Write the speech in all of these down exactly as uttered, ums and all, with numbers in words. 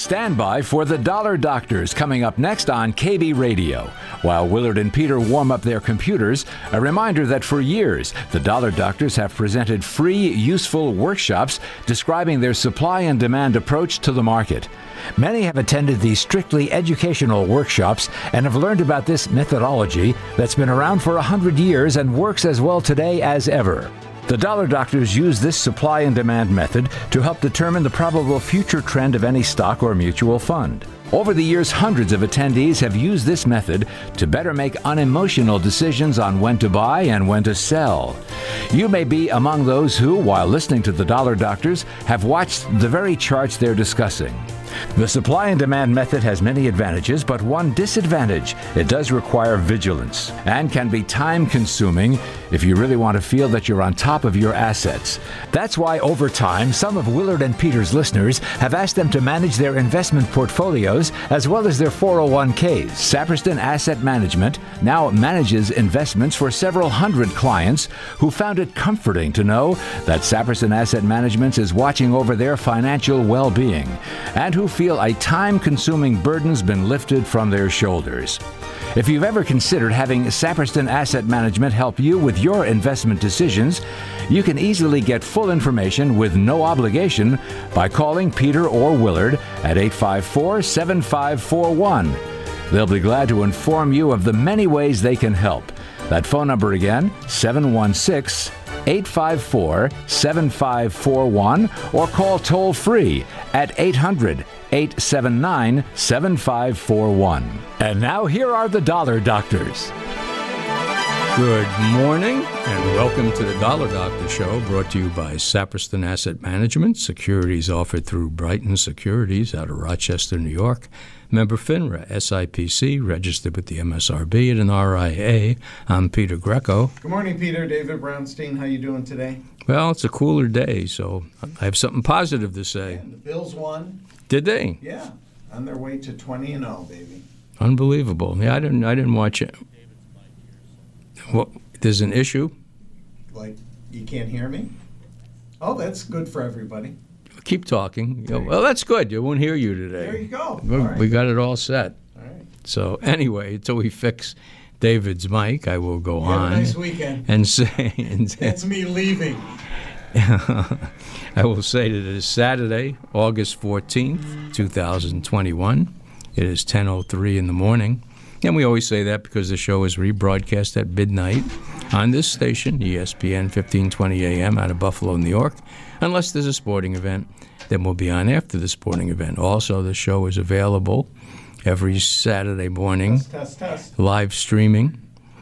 Stand by for the Dollar Doctors coming up next on K B Radio. While Willard and Peter warm up their computers, a reminder that for years, the Dollar Doctors have presented free, useful workshops describing their supply and demand approach to the market. Many have attended these strictly educational workshops and have learned about this methodology that's been around for a hundred years and works as well today as ever. The Dollar Doctors use this supply and demand method to help determine the probable future trend of any stock or mutual fund. Over the years, hundreds of attendees have used this method to better make unemotional decisions on when to buy and when to sell. You may be among those who, while listening to the Dollar Doctors, have watched the very charts they're discussing. The supply and demand method has many advantages, but one disadvantage: it does require vigilance and can be time-consuming if you really want to feel that you're on top of your assets. That's why over time, some of Willard and Peter's listeners have asked them to manage their investment portfolios as well as their four oh one k's. Saperston Asset Management now manages investments for several hundred clients who found it comforting to know that Saperston Asset Management is watching over their financial well-being, and who feel a time-consuming burden's been lifted from their shoulders. If you've ever considered having Saperston Asset Management help you with your investment decisions, you can easily get full information with no obligation by calling Peter or Willard at eight five four, seven five four one. They'll be glad to inform you of the many ways they can help. That phone number again, seven one six, eight five four, seven five four one, or call toll-free at eight hundred, eight seven nine, seven five four one. And now here are the Dollar Doctors. Good morning and welcome to the Dollar Doctor Show, brought to you by Saperston Asset Management. Securities offered through Brighton Securities out of Rochester, New York. Member FINRA, S I P C, registered with the M S R B at an R I A. I'm Peter Greco. Good morning, Peter. David Brownstein. How you doing today? Well, it's a cooler day, so I have something positive to say. And the Bills won. Did they? Yeah, on their way to twenty and oh, baby. Unbelievable. Yeah, I didn't. I didn't watch it. Well, there's an issue. Like, you can't hear me? Oh, that's good for everybody. Keep talking. Well, that's good. I won't hear you today. There you go. We, right. we got it all set. All right. So anyway, until we fix David's mic, I will go you on. Have a nice weekend. And say, and say that's me leaving. I will say that it is Saturday, August fourteenth, twenty twenty-one. It is ten oh three in the morning. And we always say that because the show is rebroadcast at midnight on this station, E S P N fifteen twenty A M out of Buffalo, New York. Unless there's a sporting event, then we'll be on after the sporting event. Also, the show is available every Saturday morning, Test, test, test. live streaming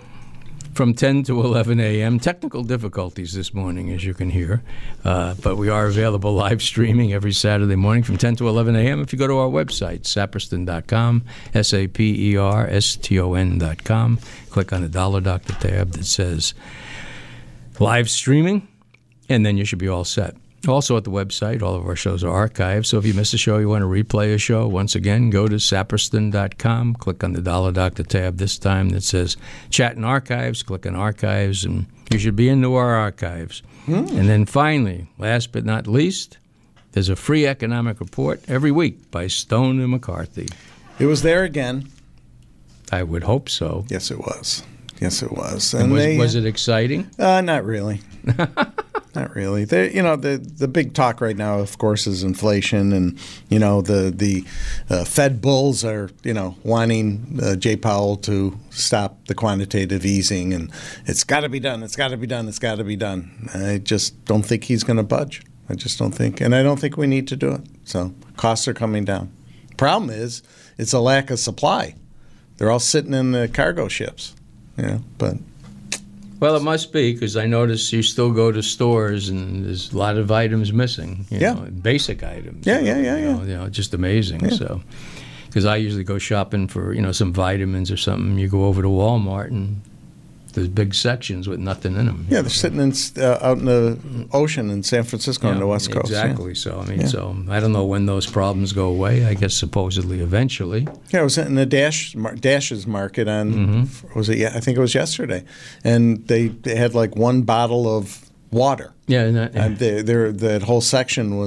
from ten to eleven A M. Technical difficulties this morning, as you can hear, uh, but we are available live streaming every Saturday morning from ten to eleven A M if you go to our website, saperston dot com, S A P E R S T O N dot com. Click on the Dollar Doctor tab that says live streaming, and then you should be all set. Also at the website, all of our shows are archived, so if you miss a show, you want to replay a show, once again, go to saperston dot com, click on the Dollar Doctor tab this time that says Chat and Archives, click on Archives, and you should be into our archives. Mm. And then finally, last but not least, there's a free economic report every week by Stone and McCarthy. It was there again. I would hope so. Yes, it was. Yes, it was. And and was, they, was it exciting? Uh, not really. Not really. They, you know, the the big talk right now, of course, is inflation, and you know the the uh, Fed bulls are you know wanting uh, Jay Powell to stop the quantitative easing, and it's got to be done. It's got to be done. It's got to be done. I just don't think he's going to budge. I just don't think, and I don't think we need to do it. So costs are coming down. Problem is, it's a lack of supply. They're all sitting in the cargo ships, you know, but. Well, it must be, because I notice you still go to stores and there's a lot of items missing. You yeah. know, basic items. Yeah, yeah, yeah, you yeah. Know, you know, just amazing. Yeah. So, because I usually go shopping for, you know, some vitamins or something. You go over to Walmart and there's big sections with nothing in them. Yeah, know, they're so. sitting in, uh, out in the ocean in San Francisco yeah, on the West Coast. Exactly. Yeah. So, I mean, yeah. so I don't know when those problems go away. I guess supposedly eventually. Yeah, I was in the Dash Dash's market on, mm-hmm. was it? Yeah, I think it was yesterday, and they, they had like one bottle of water. Yeah, and that, and they, their that whole section was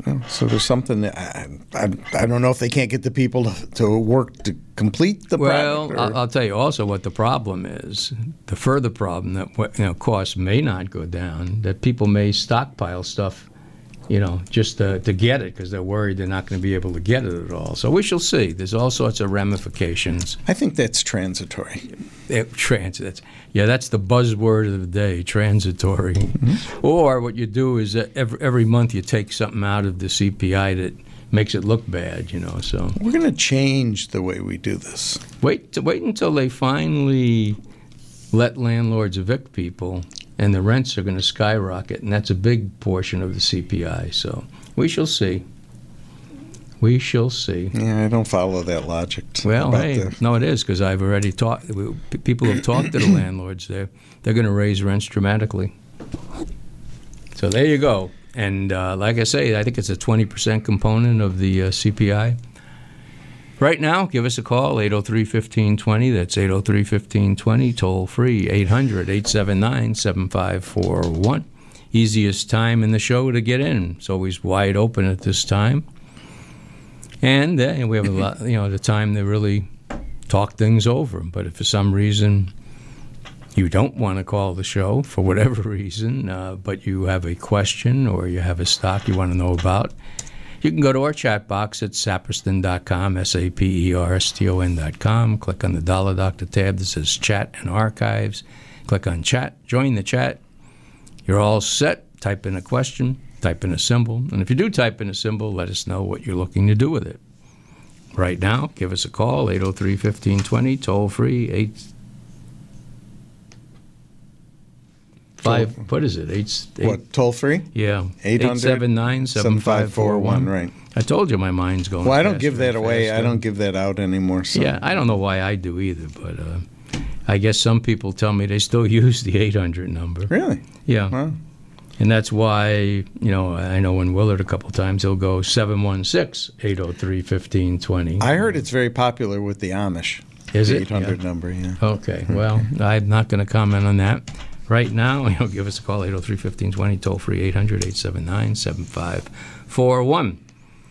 Yeah, so there's something that I, I, I don't know if they can't get the people to, to work to complete the well, project. Well, I'll tell you also what the problem is. The further problem that you know costs may not go down, that people may stockpile stuff, you know, just to, to get it because they're worried they're not going to be able to get it at all. So we shall see. There's all sorts of ramifications. I think that's transitory. It, transit. Yeah, that's the buzzword of the day, transitory. Mm-hmm. Or what you do is that every, every month you take something out of the C P I that makes it look bad, you know. So we're going to change the way we do this. Wait, to, wait until they finally let landlords evict people, and the rents are going to skyrocket, and that's a big portion of the C P I. So we shall see. We shall see. Yeah, I don't follow that logic. Well, hey, the... no, it is because I've already talked. People have talked to the landlords. They're they're going to raise rents dramatically. So there you go. And uh, like I say, I think it's a twenty percent component of the uh, C P I. Right now, give us a call, eight oh three, fifteen twenty. That's eight oh three, fifteen twenty. Toll free, eight hundred, eight seven nine, seven five four one. Easiest time in the show to get in. It's always wide open at this time. And uh, we have a lot, you know, the time to really talk things over. But if for some reason you don't want to call the show, for whatever reason, uh, but you have a question or you have a stock you want to know about, you can go to our chat box at saperston dot com, S A P E R S T O N dot com. Click on the Dollar Doctor tab that says Chat and Archives. Click on Chat. Join the chat. You're all set. Type in a question. Type in a symbol. And if you do type in a symbol, let us know what you're looking to do with it. Right now, give us a call, eight oh three, fifteen twenty, toll free, eight five, what is it? Eight, eight, what, toll free? Yeah. eight seven nine, seven five four one. Right. I told you my mind's going Well, I don't give that away. faster. I don't give that out anymore. So. Yeah, I don't know why I do either, but uh, I guess some people tell me they still use the eight hundred number. Really? Yeah. Wow. And that's why, you know, I know in Willard a couple times he'll go seven one six, eight oh three, fifteen twenty. I heard it's very popular with the Amish. Is the it? eight hundred Yeah. number, yeah. Okay. Well, I'm not going to comment on that. Right now, you know, give us a call, eight oh three, fifteen twenty, toll free, eight hundred, eight seven nine, seven five four one.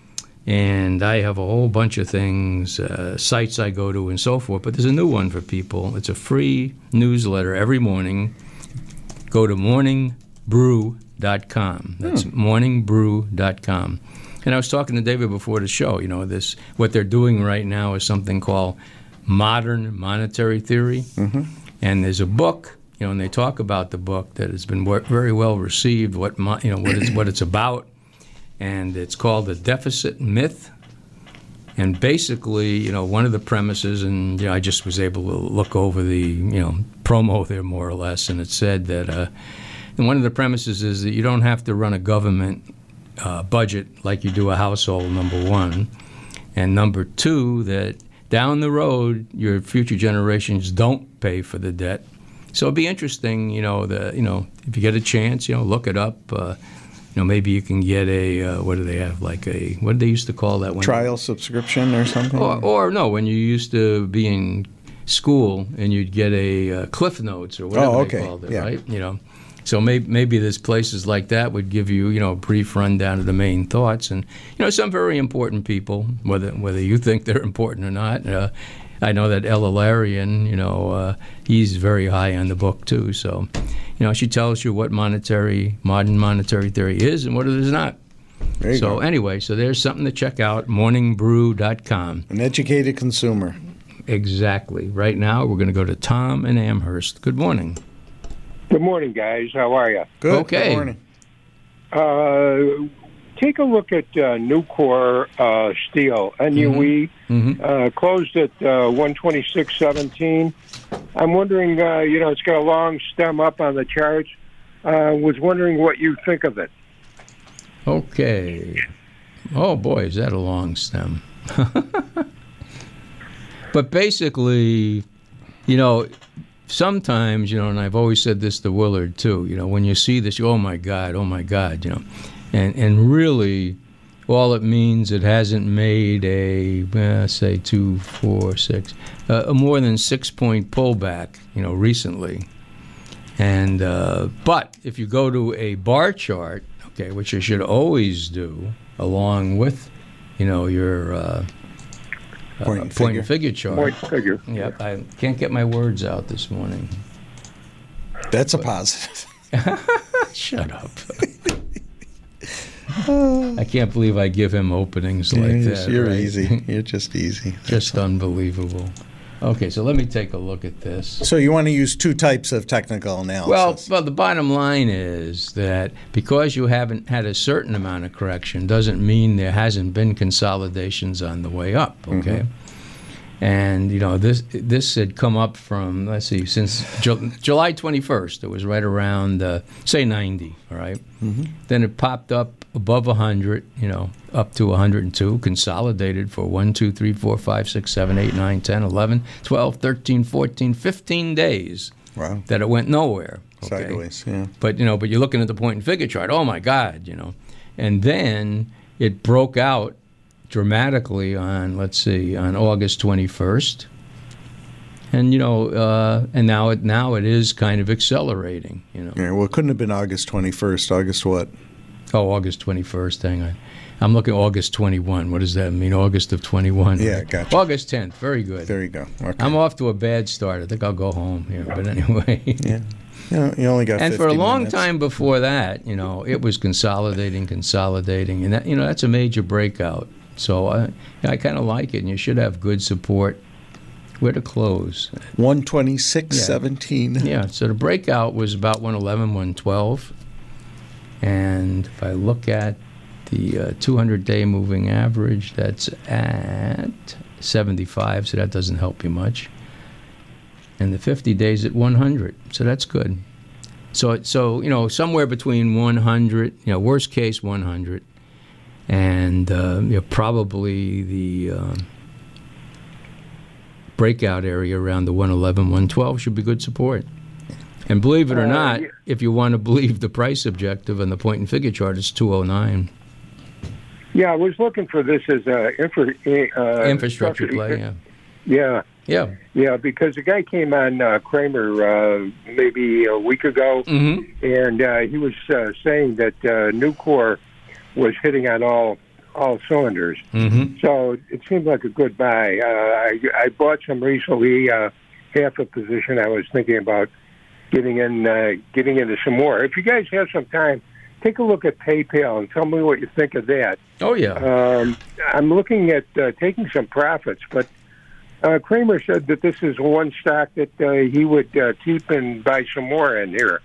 And I have a whole bunch of things, uh, sites I go to and so forth, but there's a new one for people. It's a free newsletter every morning. Go to morning brew dot com. That's hmm. morning brew dot com. And I was talking to David before the show, you know, this what they're doing right now is something called modern monetary theory. Mm-hmm. And there's a book, you know, and they talk about the book that has been very well received, what mo- you know what it's what it's about, and it's called The Deficit Myth. And basically, you know, one of the premises, and you know, I just was able to look over the you know promo there more or less, and it said that. Uh, And one of the premises is that you don't have to run a government uh, budget like you do a household, number one. And number two, that down the road, your future generations don't pay for the debt. So it'd be interesting, you know, the, you know, if you get a chance, you know, look it up. Uh, you know, maybe you can get a, uh, what do they have, like a, what did they used to call that one? Trial subscription or something? Or, or no, when you used to be in school and you'd get a uh, Cliff Notes or whatever oh, okay. they called it, yeah. right? You know. So maybe, maybe there's places like that would give you, you know, a brief rundown of the main thoughts. And, you know, some very important people, whether whether you think they're important or not. Uh, I know that Ella Larian, you know, uh, he's very high on the book, too. So, you know, she tells you what monetary, modern monetary theory is and what it is not. There you so go. Anyway, so there's something to check out, morning brew dot com. An educated consumer. Exactly. Right now, we're going to go to Tom in Amherst. Good morning. Good morning, guys. How are you? Good. Okay. Good morning. Uh, take a look at uh, Nucor uh, Steel, N U E, mm-hmm. uh, closed at uh, one twenty-six seventeen. I'm wondering, uh, you know, it's got a long stem up on the chart. Uh, was wondering what you think of it. Okay. Oh, boy, is that a long stem. But basically, you know, sometimes, you know, and I've always said this to Willard, too, you know, when you see this, you, oh, my God, oh, my God, you know. And and really, all it means, it hasn't made a, uh, say, two, four, six, uh, a more than six-point pullback, you know, recently. And, uh, but if you go to a bar chart, okay, which you should always do, along with, you know, your uh, Point uh, and point figure. and figure chart. Point figure. Yep, I can't get my words out this morning. That's a positive. Shut up. I can't believe I give him openings like You're- that. You're right? easy. You're just easy. Just unbelievable. Okay, so let me take a look at this. So you want to use two types of technical analysis. Well, well, the bottom line is that because you haven't had a certain amount of correction doesn't mean there hasn't been consolidations on the way up, okay? Mm-hmm. And, you know, this this had come up from, let's see, since Ju- July twenty-first. It was right around, uh, say, ninety, all right? Mm-hmm. Then it popped up above one hundred, you know, up to one hundred two, consolidated for one, two, three, four, five, six, seven, eight, nine, ten, eleven, twelve, thirteen, fourteen, fifteen days Wow. that it went nowhere. Okay? Sideways, yeah. But, you know, but you're looking at the point and figure chart, oh, my God, you know. And then it broke out dramatically on, let's see, on August twenty-first. And, you know, uh, and now it now it is kind of accelerating, you know. Yeah, well, it couldn't have been August twenty-first. August what? Oh, August twenty-first, hang on. I'm looking August twenty-first. What does that mean? August of twenty-one. Yeah, right? gotcha. August tenth, very good. There you go. Okay. I'm off to a bad start. I think I'll go home here. But anyway. Yeah. You, know, you only got And for a fifty long minutes. time before that, you know, it was consolidating, consolidating. And, that, you know, that's a major breakout. So I, I kind of like it. And you should have good support. Where to close? one twenty-six Yeah. seventeen. Yeah, so the breakout was about one eleven, one twelve. And if I look at the uh, two hundred day moving average, that's at seventy-five, so that doesn't help you much. And the fifty days at one hundred, so that's good. So, so you know, somewhere between one hundred, you know, worst case one hundred, and uh, you know, probably the uh, breakout area around the one eleven, one twelve should be good support. And believe it or Uh, not, yeah. if you want to believe the price objective and the point and figure chart, it's two oh nine. Yeah, I was looking for this as a infra, uh, Infrastructure play, yeah. Yeah, Yeah. yeah, because the guy came on uh, Kramer uh, maybe a week ago, Mm-hmm. and uh, he was uh, saying that uh, Nucor was hitting on all all cylinders. Mm-hmm. So it seemed like a good buy. Uh, I, I bought some recently, uh, half a position. I was thinking about getting in, uh, getting into some more. If you guys have some time, take a look at PayPal and tell me what you think of that. Oh, yeah. Um, I'm looking at uh, taking some profits, but uh, Kramer said that this is one stock that uh, he would uh, keep and buy some more in here.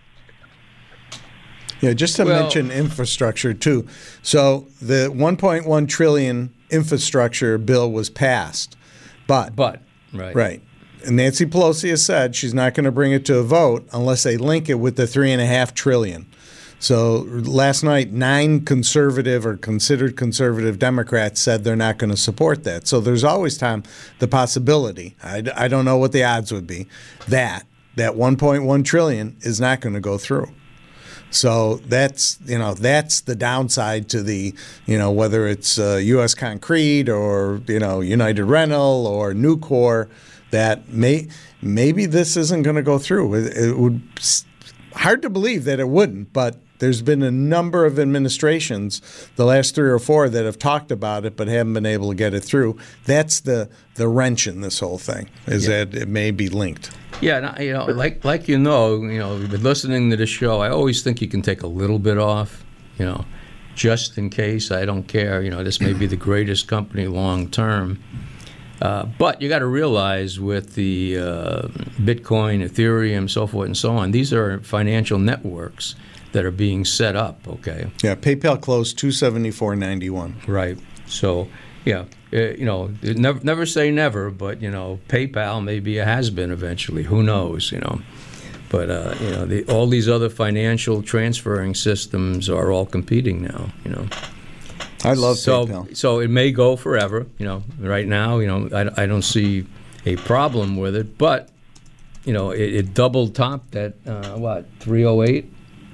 Yeah, just to Well- mention infrastructure too. So the one point one trillion infrastructure bill was passed, but But, right. right. And Nancy Pelosi has said she's not going to bring it to a vote unless they link it with the three and a half trillion. So last night, nine conservative or considered conservative Democrats said they're not going to support that. So there's always time the possibility. I, I don't know what the odds would be that that one point one trillion is not going to go through. So that's you know that's the downside to the you know whether it's uh, U S Concrete or you know United Rental or Nucor, that may maybe this isn't going to go through. It, it would hard to believe that it wouldn't, but there's been a number of administrations, the last three or four, that have talked about it but haven't been able to get it through. That's the the wrench in this whole thing, is Yeah. that it may be linked. Yeah, and I- you know, like like you know, you know, you've been listening to the show. I always think you can take a little bit off, you know, just in case. I don't care. You know, this may be the greatest company long term, uh, but you got to realize with the uh, Bitcoin, Ethereum, so forth and so on, these are financial networks that are being set up. Okay. Yeah, PayPal closed two seventy-four ninety-one. Right. So, yeah, uh, you know, never never say never, but, you know, PayPal maybe it has been eventually. Who knows, you know. But, uh, you know, the, all these other financial transferring systems are all competing now, you know. I love so, PayPal. So it may go forever, you know. Right now, you know, I, I don't see a problem with it. But, you know, it, it double topped at, uh, what, three oh eight?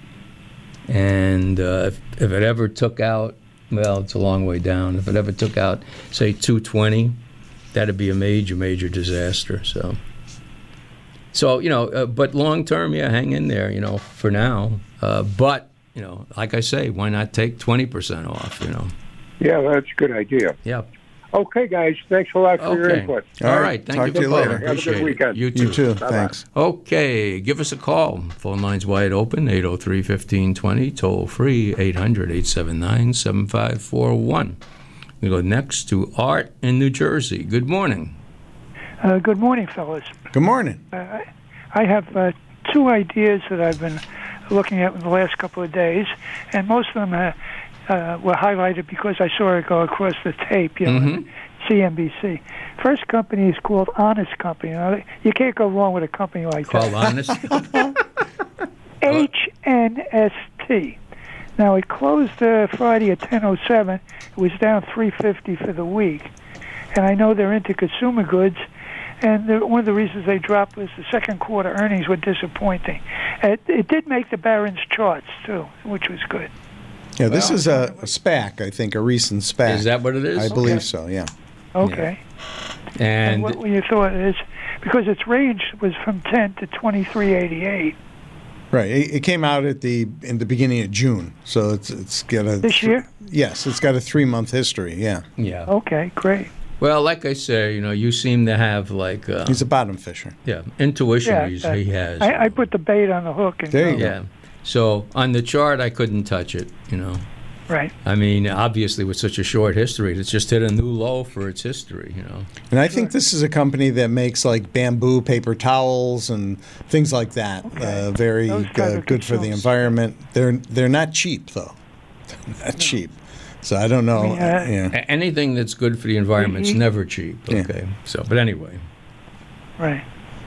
And uh, if, if it ever took out, well, it's a long way down. If it ever took out, say, two twenty, that'd be a major, major disaster. So, so you know, uh, but long term, yeah, hang in there, you know, for now. Uh, but, you know, like I say, why not take twenty percent off, you know? Yeah, that's a good idea. Yeah. Okay, guys. Thanks a lot for Okay. your input. All All right. right. Thank Talk you to for you calling. later. Have a good Appreciate it. weekend. You too. You too. Bye-bye. Thanks. Okay, give us a call. Phone line's wide open, eight oh three, one five two zero, toll free, eight hundred, eight seven nine, seven five four one. We go next to Art in New Jersey. Good morning. Uh, good morning, fellas. Good morning. Uh, I have uh, two ideas that I've been looking at in the last couple of days, and most of them uh, uh, were highlighted because I saw it go across the tape, you know, Mhm. C N B C. First company is called Honest Company. Now, you can't go wrong with a company like Call that. honest. H N S T. Now, it closed uh, Friday at ten oh seven. It was down three fifty for the week. And I know they're into consumer goods. And the, one of the reasons they dropped was the second quarter earnings were disappointing. It, it did make the Barron's charts, too, which was good. Yeah, this is a, a SPAC, I think, a recent SPAC. Is that what it is? I believe Okay. so, yeah. Okay. And, And what were your thought is? Because its range was from ten to twenty-three eighty-eight. Right. It, it came out at the in the beginning of June, so it's it's got a This year? Yes, it's got a three month history. Yeah, yeah. Okay, great. Well, like I say, you know, you seem to have like, uh, he's a bottom fisher. yeah, intuition. Yeah, he's, uh, he has. I, I put the bait on the hook. And There you go. go. yeah. So on the chart, I couldn't touch it. You know. Right. I mean, obviously, with such a short history, it's just hit a new low for its history, you know. And I think this is a company that makes like bamboo paper towels and things like that. Okay. Uh, very Those kind uh, of good for the consumes. environment. They're they're not cheap though. They're not cheap. So I don't know. I mean, uh, yeah. A- anything that's good for the environment's Mhm. never cheap. Yeah. Okay. So, but anyway, Right.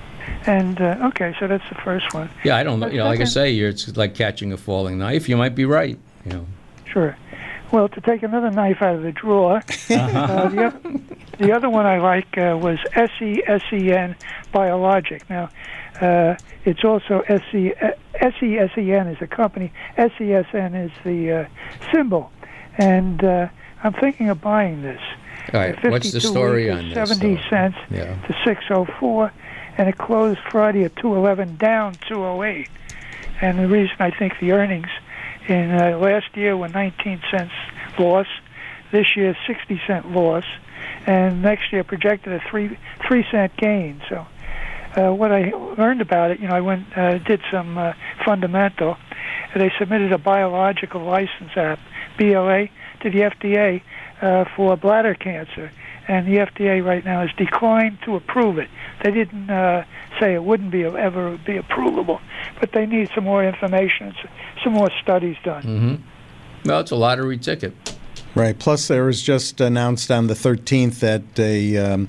And, uh, okay, so that's the first one. yeah, I don't know. You know, like I Okay. say, you're, it's like catching a falling knife. You might be right. You know. Sure. Well, to take another knife out of the drawer, uh, the, other, the other one I like uh, was S E S E N Biologic. Now, uh, it's also S E S E S E N is the company. S E S N is the uh, symbol. And uh, I'm thinking of buying this. All right. What's the fifty-two story week on is this? seventy though? cents Yeah. to six oh four, and it closed Friday at two eleven, down two oh eight. And the reason I think the earnings in uh, last year were nineteen cents loss, this year sixty cent loss, and next year projected a three three cent gain. So, uh, what I learned about it, you know, I went uh, did some uh, fundamental. They submitted a biological license app, B L A, to the F D A uh, for bladder cancer, and the F D A right now has declined to approve it. They didn't uh, say it wouldn't be ever be approvable, but they need some more information, s- some more studies done. Mm-hmm. Well, it's a lottery ticket. Right. Plus, there was just announced on the thirteenth that a um,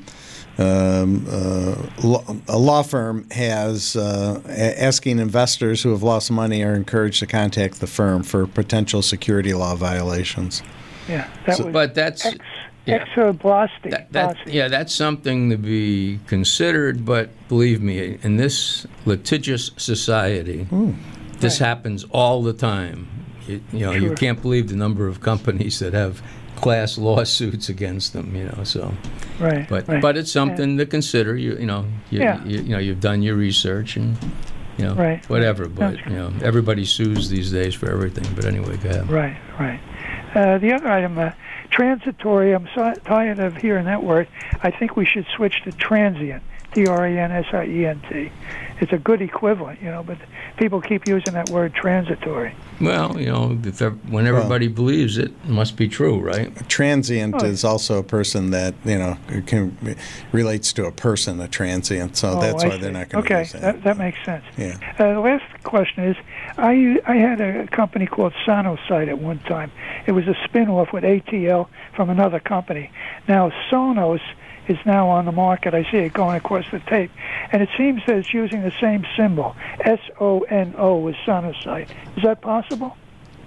um, uh, law, a law firm has uh, a- asking investors who have lost money are encouraged to contact the firm for potential security law violations. Yeah, that was But that's ex, yeah. exoblastic. That, that, Blastic. yeah, that's something to be considered, but believe me, in this litigious society, this Right. happens all the time. You, you know, you Sure. can't believe the number of companies that have class lawsuits against them. You know, so Right. but right. but it's something to consider. You you know you, Yeah. you, you know you've done your research and you know Right. whatever. But Sounds you know everybody sues these days for everything. But anyway, go ahead. Right, right. Uh, the other item, uh, transitory, I'm so tired of hearing that word. I think we should switch to transient, T R A N S I E N T. It's a good equivalent, you know, but people keep using that word transitory. Well, you know, if, ev- when everybody believes it, it must be true, right? Transient Oh. is also a person that you know can relates to a person, a transient. So Oh, that's I why they're see. not going to Okay, use that. that, that makes sense. Yeah. Uh, the last question is, I I had a company called Sonosite at one time. It was a spin-off with A T L from another company. Now Sonos is now on the market. I see it going across the tape, and it seems that it's using the same symbol, S O N O, with Sonosite. Is that possible?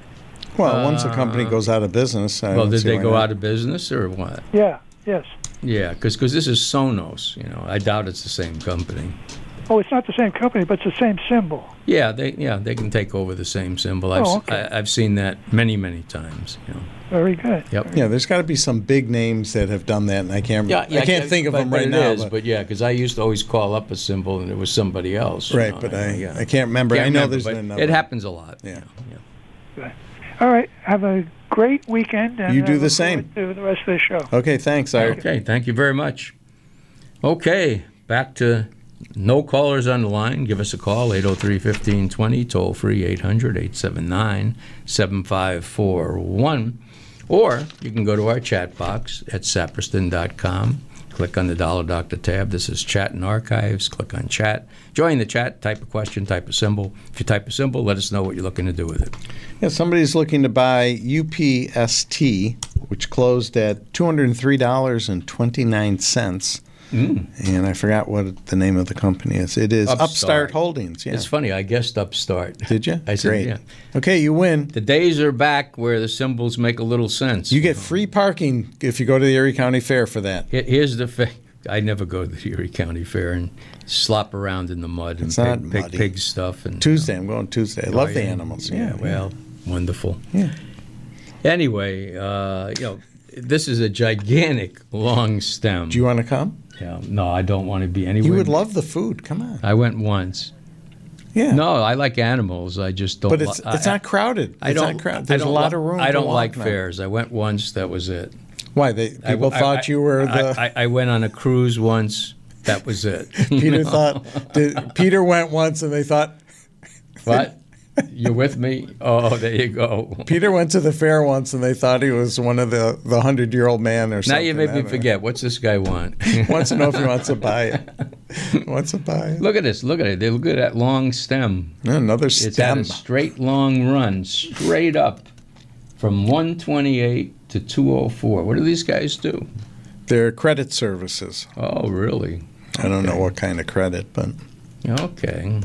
Well, once a company goes out of business, I Well, don't did see they why go not. out of business or what? Yeah. Yes. Yeah, because this is Sonos. You know, I doubt it's the same company. Oh, it's not the same company, but it's the same symbol. Yeah, they yeah they can take over the same symbol. I've Oh, s- okay. I, have seen that many many times. You know. Very good. Yep. Yeah, there's got to be some big names that have done that, and I can't. I can't think of but, them but right it now. is, but, yeah, because I used to always call up a symbol and it was somebody else. you right, know, but I, yeah. I can't remember. Can't I know remember, there's but a number. it happens a lot. Yeah. you know, yeah. All right. Have a great weekend. And You do I the look same. forward to the rest of the show. Okay, thanks, Art. Okay, thank you very much. Okay, back to no callers on the line. Give us a call, eight oh three, one five two zero, toll free, eight hundred, eight seven nine, seven five four one. Or you can go to our chat box at saperston dot com. Click on the Dollar Doctor tab. This is Chat and Archives. Click on Chat. Join the chat. Type a question. Type a symbol. If you type a symbol, let us know what you're looking to do with it. Yeah, somebody's looking to buy U P S T, which closed at two hundred three dollars and twenty-nine cents. Mm. And I forgot what the name of the company is. It is Upstart, Upstart. Holdings. Yeah. It's funny. I guessed Upstart. Did you? I said, Great. yeah. Okay, you win. The days are back where the symbols make a little sense. You get free parking if you go to the Erie County Fair for that. Here- Here's the thing. I never go to the Erie County Fair and slop around in the mud and It's pig, not pig, muddy. pig stuff. And Tuesday, I'm going Tuesday. I Oh, love the yeah. animals. Yeah, well, wonderful. Yeah. Anyway, uh, you know, this is a gigantic long stem. Do you want to come? Yeah, no, I don't want to be anywhere. You would love the food. Come on. I went once. Yeah. No, I like animals. I just don't. But it's li- it's I, not crowded. I It's don't. not crowded. I There's a don't lot li- of room. I to don't walk like now. fairs. I went once. That was it. Why? They I- people I- thought I- you were the. I, I, I went on a cruise once. That was it. You Peter know? thought. Did, Peter went once, and they thought. What? You with me? Oh, there you go. Peter went to the fair once, and they thought he was one of the the hundred year old man or Now something. you made I me don't know. forget. What's this guy want? Wants to know if he wants to buy it. Wants to buy it. Look at this. Look at it. They look at that long stem. Another It's at stem. a straight long run, straight up from one twenty-eight to two oh four. What do these guys do? They're credit services. Oh, really? I don't know what kind of credit, but Okay.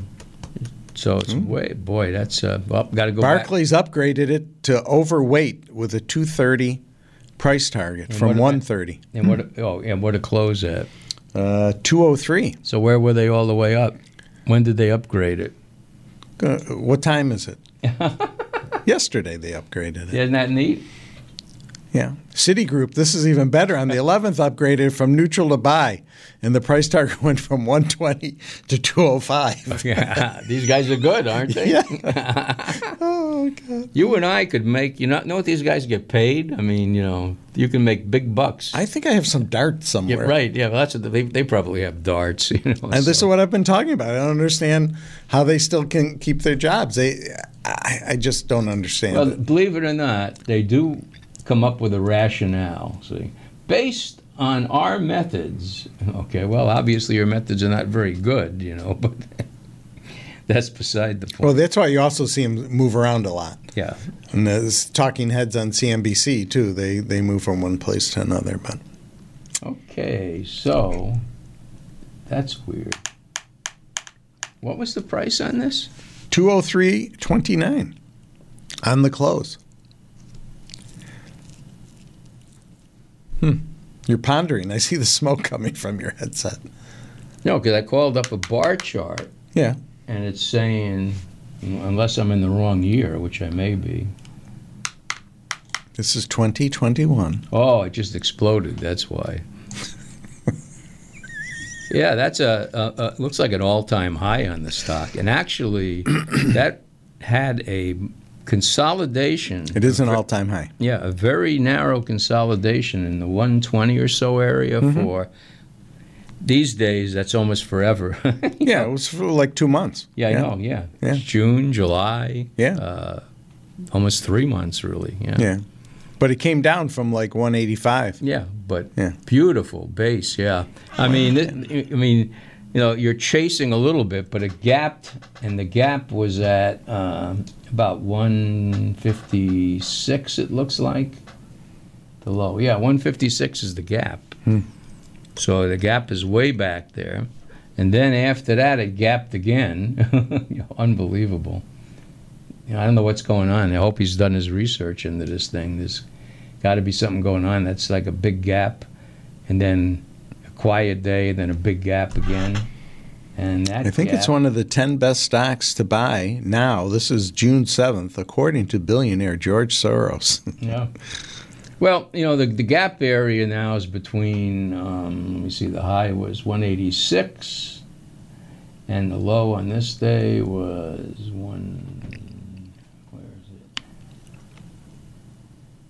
So it's way, boy, that's, uh, well, got to go Barclays upgraded it to overweight with a two thirty price target what from did one thirty. back. And what, oh, and what a close at. Uh, two oh three. So where were they all the way up? When did they upgrade it? Uh, what time is it? Yesterday they upgraded it. Isn't that neat? Yeah. Citigroup, this is even better. On the eleventh, upgraded from neutral to buy, and the price target went from one twenty to two oh five. Yeah, these guys are good, aren't they? Yeah. Oh, God. You and I could make, you know, know what these guys get paid? I mean, you know, you can make big bucks. I think I have some darts Yeah, somewhere. right. Yeah, well, that's what they they probably have darts. You know, And this is so. what I've been talking about. I don't understand how they still can keep their jobs. They, I, I just don't understand Well, it. believe it or not, they do come up with a rationale. See, based on our methods. Okay, well, obviously your methods are not very good, you know, but that's beside the point. Well, that's why you also see them move around a lot. Yeah. And there's talking heads on C N B C too. They they move from one place to another. But Okay, so that's weird. What was the price on this? two oh three twenty-nine on the close. Hmm. You're pondering. I see the smoke coming from your headset. No, because I called up a bar chart, Yeah. and it's saying, unless I'm in the wrong year, which I may be. This is twenty twenty-one. Oh, it just exploded. That's why. Yeah, that's a, a, a looks like an all-time high on the stock, and actually, that had a consolidation. It is an all-time high. Yeah, a very narrow consolidation in the one twenty or so area Mm-hmm. for. These days, that's almost forever. Yeah, it was for like two months. Yeah, I know. Yeah. Yeah. June, July. Yeah. Uh, almost three months, really. Yeah. Yeah. But it came down from like one eighty-five. Yeah, but Yeah. beautiful base. Yeah. I mean, it, I mean, you know, you're chasing a little bit, but it gapped, and the gap was at um, about one fifty-six. It looks like the low. Yeah, one fifty-six is the gap. Hmm. So the gap is way back there, and then after that, it gapped again. You know, unbelievable. You know, I don't know what's going on. I hope he's done his research into this thing. There's got to be something going on. That's like a big gap, and then a quiet day, then a big gap again. And that I think it's gap- one of the ten best stocks to buy now. This is June seventh, according to billionaire George Soros. Yeah. Well, you know, the the gap area now is between, um, let me see, the high was one eighty-six, and the low on this day was one, where is it?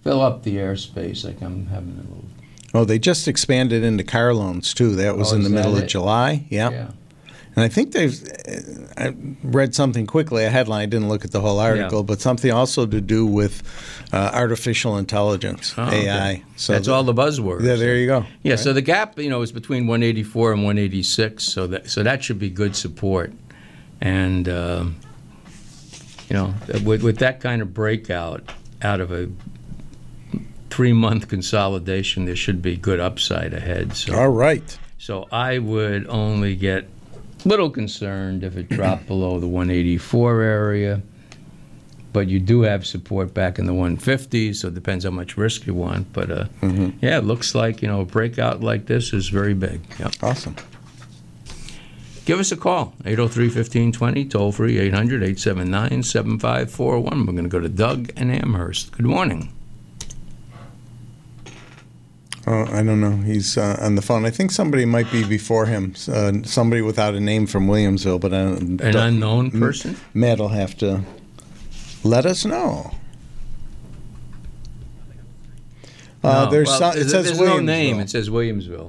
fill up the airspace. Like I'm having a little. Oh, they just expanded into car loans too. That was Oh, in the is that middle of it? July. Yeah. Yeah. And I think they've. I read something quickly, a headline. I didn't look at the whole article, Yeah. but something also to do with uh, artificial intelligence, Oh, A I. okay. So That's the- all the buzzwords. Yeah, there you go. Yeah, so the gap, you know, is between one eighty-four and one eighty-six, so that so that should be good support. And um, you know, with with that kind of breakout out of a three-month consolidation, there should be good upside ahead. So All right. so I would only get a little concerned if it dropped below the one eighty-four area. But you do have support back in the one fifties, so it depends how much risk you want. But uh, Mm-hmm. yeah, it looks like, you know, a breakout like this is very big. Yep. Awesome. Give us a call, eight oh three, fifteen twenty, toll free, eight hundred, eight seven nine, seven five four one. We're going to go to Doug and Amherst. Good morning. Oh, I don't know. He's uh, on the phone. I think somebody might be before him. Uh, somebody without a name from Williamsville, but I don't, An unknown person? Matt will have to let us know. Uh, No, there's well, some, it there's, says there's no Williamsville. name. It says Williamsville.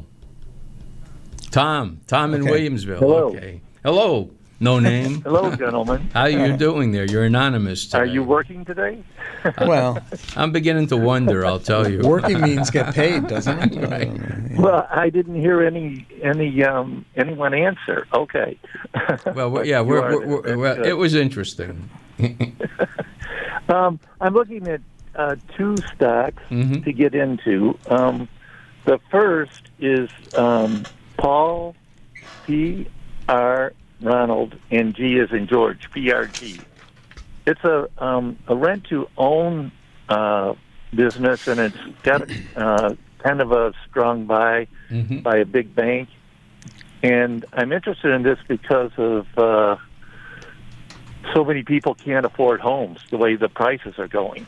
Tom. Tom in Okay. Williamsville. Hello. Okay. Hello. No name. Hello, gentlemen. How are you doing there? You're anonymous today. Are you working today? Well, I'm beginning to wonder, I'll tell you. working means get paid, doesn't it? Right. Well, I didn't hear any any um, anyone answer. Okay. Well, we're, yeah, we're, You are we're, we're, there. well, That's it was interesting. good. Um, I'm looking at uh, two stocks Mhm. to get into. Um, the first is um, Paul P. R. Ronald, and G as in George, P R G. It's a um, a rent-to-own uh, business, and it's got uh, kind of a strong buy Mhm. by a big bank. And I'm interested in this because of uh, so many people can't afford homes the way the prices are going.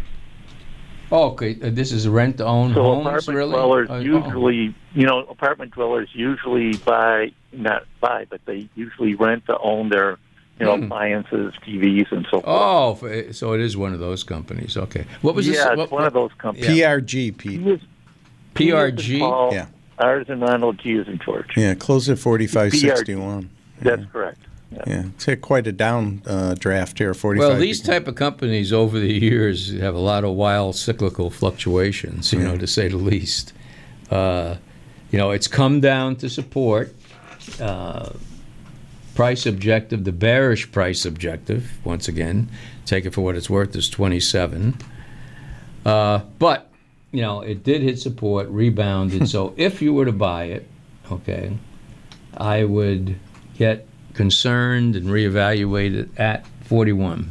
Oh, okay, uh, this is rent-to-own So homes, apartment really? dwellers Uh, oh. usually, you know, apartment dwellers usually buy, not buy, but they usually rent to own their, you know, Hmm. appliances, T Vs, and so forth. Oh, f- so it is one of those companies. Okay. What was yeah, this? it's what, one what- of those companies. P R G, Pete. He is- P R G? he is in Paul, Yeah. R is in Ronald, G is in George. Yeah, closed at forty-five sixty-one. That's correct. Yeah. Yeah, it's had quite a down uh, draft here, forty-five. Well, these type of companies over the years have a lot of wild cyclical fluctuations, you know, to say the least. Uh, you know, it's come down to support. Uh, price objective, the bearish price objective, once again, take it for what it's worth, is twenty-seven. Uh, but, you know, it did hit support, rebounded. So if you were to buy it, okay, I would get concerned and reevaluate it at forty-one.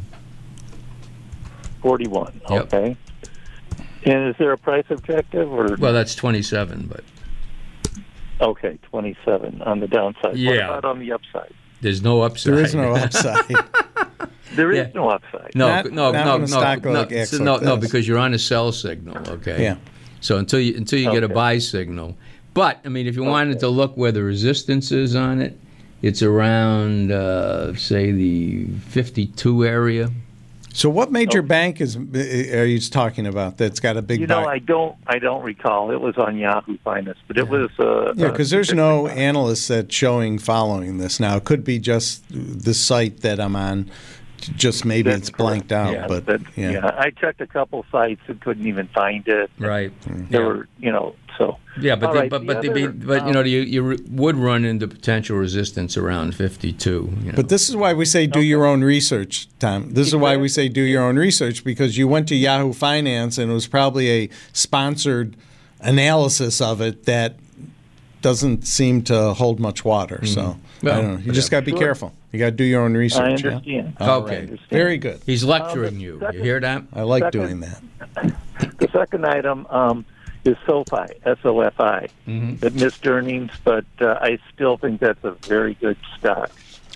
forty-one, Yep. okay. And is there a price objective? or Well, that's twenty-seven, but Okay, twenty-seven on the downside. What Yeah. about on the upside? there's no upside. There is no upside. There is Yeah. no upside. No, Not- no, not no, when a no, stock no, like acts so like no, no, this. because you're on a sell signal, okay? Yeah. So until you until you get a Okay. buy signal, but I mean, if you wanted to look where the resistance is on it, it's around, uh, say, the fifty-two area. So, what major bank is are you talking about that's got a big You know, buy? I don't, I don't recall. It was on Yahoo Finance, but it was. Uh, Yeah, uh, because there's no analysts that's showing following this now. It could be just the site that I'm on. Just maybe That's it's blanked out, yeah, but that- yeah. yeah, I checked a couple sites and couldn't even find it. Right. There Yeah. were, you know, so. Yeah, but All they, right, but the but, they be, other, but you know um, you you re- would run into potential resistance around fifty-two. You know? But this is why we say do your own research, Tom. This is why we say do your own research, because you went to Yahoo Finance and it was probably a sponsored analysis of it that doesn't seem to hold much water. So Well, I don't know. You just got to be Sure. careful. You got to do your own research. I yeah? understand. All Okay. I understand. Very good. He's lecturing Um, you. You second- hear that? I like Second- doing that. The second item um, is SoFi, S O F I. Mhm. It missed earnings, but uh, I still think that's a very good stock.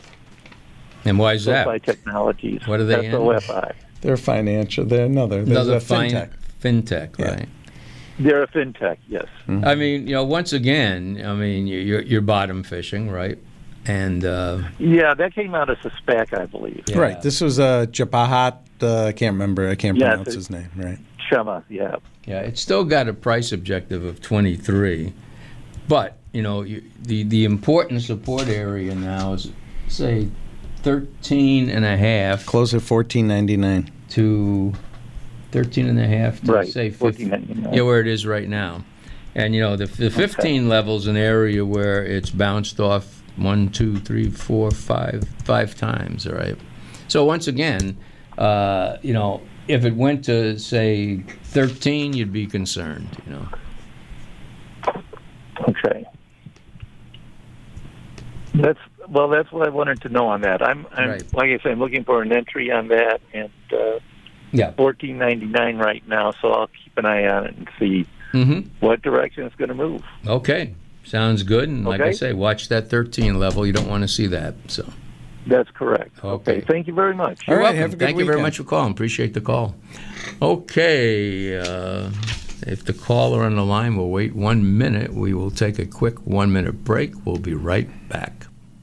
And why is that? SoFi Technologies. What are they in? S O F I. They're financial. They're another. There's Another a fine fintech. fintech, Yeah. right? They're a fintech, yes. I mean, you know, once again, I mean, you- you're, you're bottom fishing, right? And uh, Yeah, that came out as a SPAC, I believe. Yeah. Right. This was uh, Japahat. Uh, I can't remember. I can't Yeah, pronounce it's a- his name. Right. Shema, yeah. Yeah, it's still got a price objective of twenty-three, but you know you, the the important support area now is say thirteen and a half. Close at fourteen ninety-nine. To thirteen and a half to Right, say fourteen ninety-nine. yeah, where it is right now. And you know the the fifteen okay. level's an area where it's bounced off one, two, three, four, five, five times. All right. So once again, uh, you know, if it went to say thirteen, you'd be concerned. You know. Okay. That's well. That's what I wanted to know on that. I'm, I'm right. like I said, I'm looking for an entry on that, and uh, yeah, fourteen ninety-nine right now. So I'll keep an eye on it and see mm-hmm. what direction it's going to move. Okay, sounds good. And like okay. I say, watch that thirteen level. You don't want to see that. So that's correct. Okay. okay. Thank you very much. You're All right, welcome. have a good Thank weekend. you very much for calling. Appreciate the call. Okay. Uh, if the caller on the line will wait one minute, we will take a quick one-minute break. We'll be right back.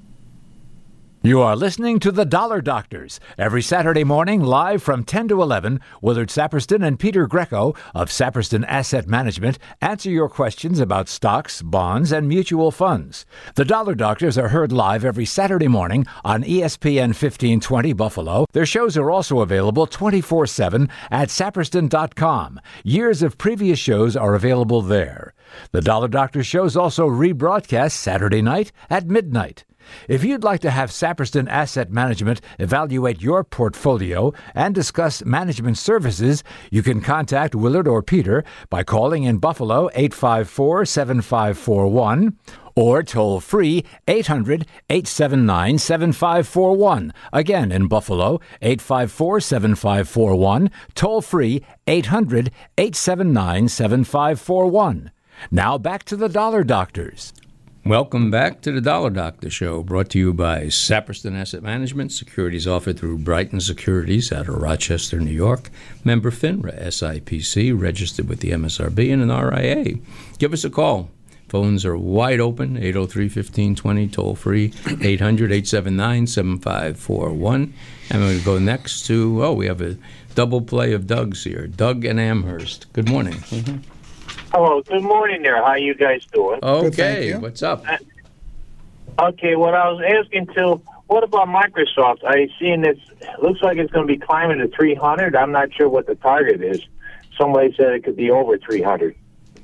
You are listening to The Dollar Doctors every Saturday morning live from ten to eleven. Willard Saperston and Peter Greco of Saperston Asset Management answer your questions about stocks, bonds, and mutual funds. The Dollar Doctors are heard live every Saturday morning on E S P N fifteen twenty Buffalo. Their shows are also available twenty-four seven at saperston dot com. Years of previous shows are available there. The Dollar Doctors shows also rebroadcast Saturday night at midnight. If you'd like to have Saperston Asset Management evaluate your portfolio and discuss management services, you can contact Willard or Peter by calling in Buffalo eight five four, seven five four one or toll free eight hundred, eight seven nine, seven five four one. Again, in Buffalo, eight five four, seven five four one, toll free eight hundred, eight seven nine, seven five four one. Now back to the Dollar Doctors. Welcome back to the Dollar Doctor Show, brought to you by Saperston Asset Management. Securities offered through Brighton Securities out of Rochester, New York. Member FINRA, S I P C, registered with the M S R B and an R I A. Give us a call. Phones are wide open, eight oh three, fifteen twenty, toll free, eight hundred, eight seven nine, seven five four one. And we're going to go next to, oh, we have a double play of Doug's here. Doug and Amherst. Good morning. Mm-hmm. Hello, good morning there. How you guys doing? Okay, what's up? Uh, okay, what I was asking too, what about Microsoft? I seen this, it looks like it's going to be climbing to three hundred. I'm not sure what the target is. Somebody said it could be over three hundred.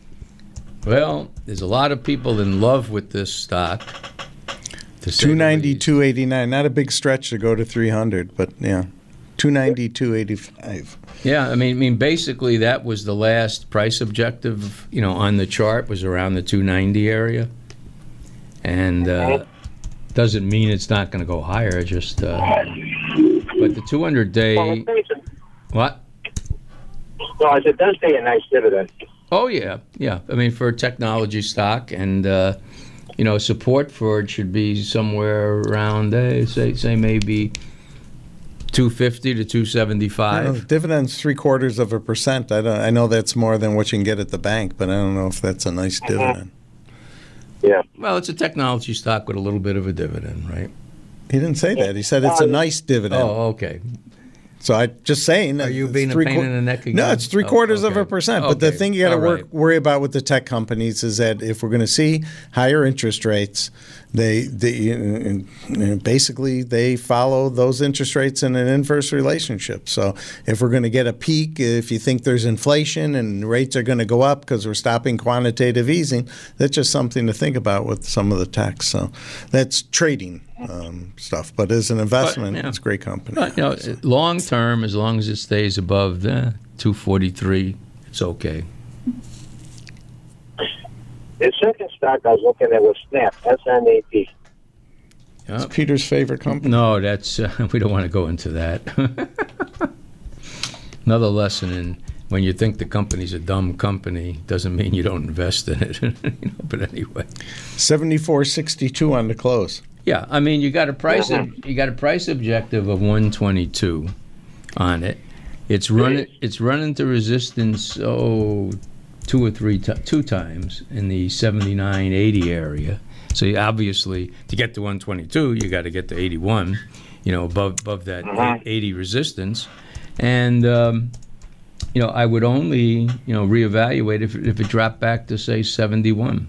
Well, there's a lot of people in love with this stock. two ninety, two eighty-nine. Not a big stretch to go to three hundred, but yeah. two ninety, two eighty-five. Yeah, I mean, I mean, basically that was the last price objective, you know, on the chart was around the two ninety area, and uh, doesn't mean it's not going to go higher. Just, uh, but the two hundred day. What? No, I said it does pay a nice dividend. Oh yeah, yeah. I mean, for a technology stock, and uh, you know, support for it should be somewhere around, uh, say, say maybe. two fifty to two seventy-five. Dividends three quarters of a percent. I don't. I know that's more than what you can get at the bank, but I don't know if that's a nice mm-hmm. dividend. Yeah. Well, it's a technology stock with a little bit of a dividend, right? He didn't say that. He said it's a nice dividend. Oh, okay. So I just saying. Are you being a pain qu- in the neck again? No, it's three quarters oh, okay. of a percent. Okay. But the thing you got to work right. worry about with the tech companies is that if we're going to see higher interest rates, they, they uh, basically they follow those interest rates in an inverse relationship. So if we're going to get a peak, if you think there's inflation and rates are going to go up because we're stopping quantitative easing, that's just something to think about with some of the techs. So that's trading um, stuff. But as an investment, but, yeah. it's a great company. But, you know, so. Long term, as long as it stays above the two forty-three, it's okay. The second stock I was looking at was Snap, S N A P. It's Peter's favorite company. No, that's uh, we don't want to go into that. Another lesson in when you think the company's a dumb company doesn't mean you don't invest in it. You know, but anyway, seventy-four sixty-two on the close. Yeah, I mean you got a price uh-huh. you got a price objective of one twenty-two on it. It's running it's running to resistance oh two or three t- two times in the seventy-nine eighty area. So you obviously to get to one twenty-two, you got to get to eighty-one, you know, above above that uh-huh. eighty resistance. And um, you know, I would only, you know, reevaluate if if it dropped back to say seventy-one.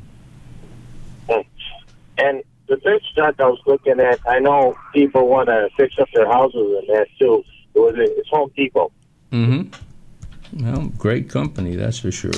And the third stock I was looking at, I know people want to fix up their houses and that too. It was it's Home Depot. Mm-hmm. Well, great company, that's for sure.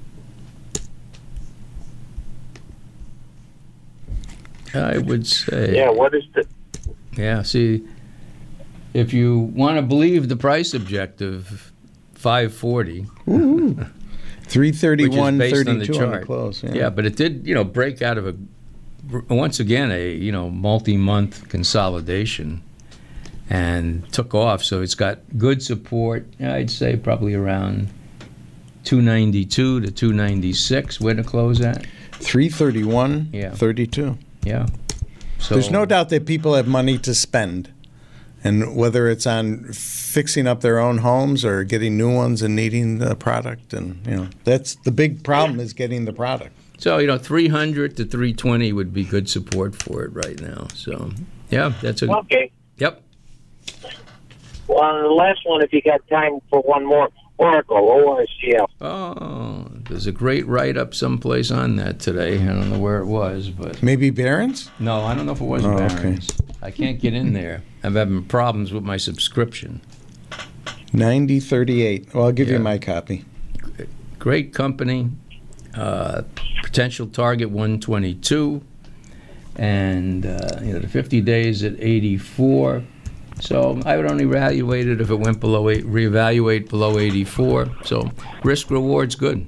I would say. Yeah. What is the? Yeah. See, if you want to believe the price objective, five forty. Ooh. three thirty-one which is based on the thirty-two chart. on the close. Yeah. yeah, but it did, you know, break out of a once again a you know multi-month consolidation and took off. So it's got good support. I'd say probably around two ninety-two to two ninety-six. Where to close at? three thirty-one Yeah. thirty-two. Yeah. So There's no doubt that people have money to spend. And whether it's on fixing up their own homes or getting new ones and needing the product, and you know, that's the big problem is getting the product. So, you know, three hundred to three twenty would be good support for it right now. So, yeah, that's a Okay. Yep. Well, on the last one, if you got time for one more, Oracle, O R C L. Oh, there's a great write-up someplace on that today. I don't know where it was, but Maybe Barron's? no, I don't know if it was Oh, okay. Barron's. I can't get in there. I'm having problems with my subscription. ninety thirty-eight. Well, I'll give Yeah. you my copy. Great company. Uh, potential target one twenty-two, and uh, you know the fifty days at eighty-four. So I would only evaluate it if it went below eight, reevaluate below eighty-four. So risk reward's good.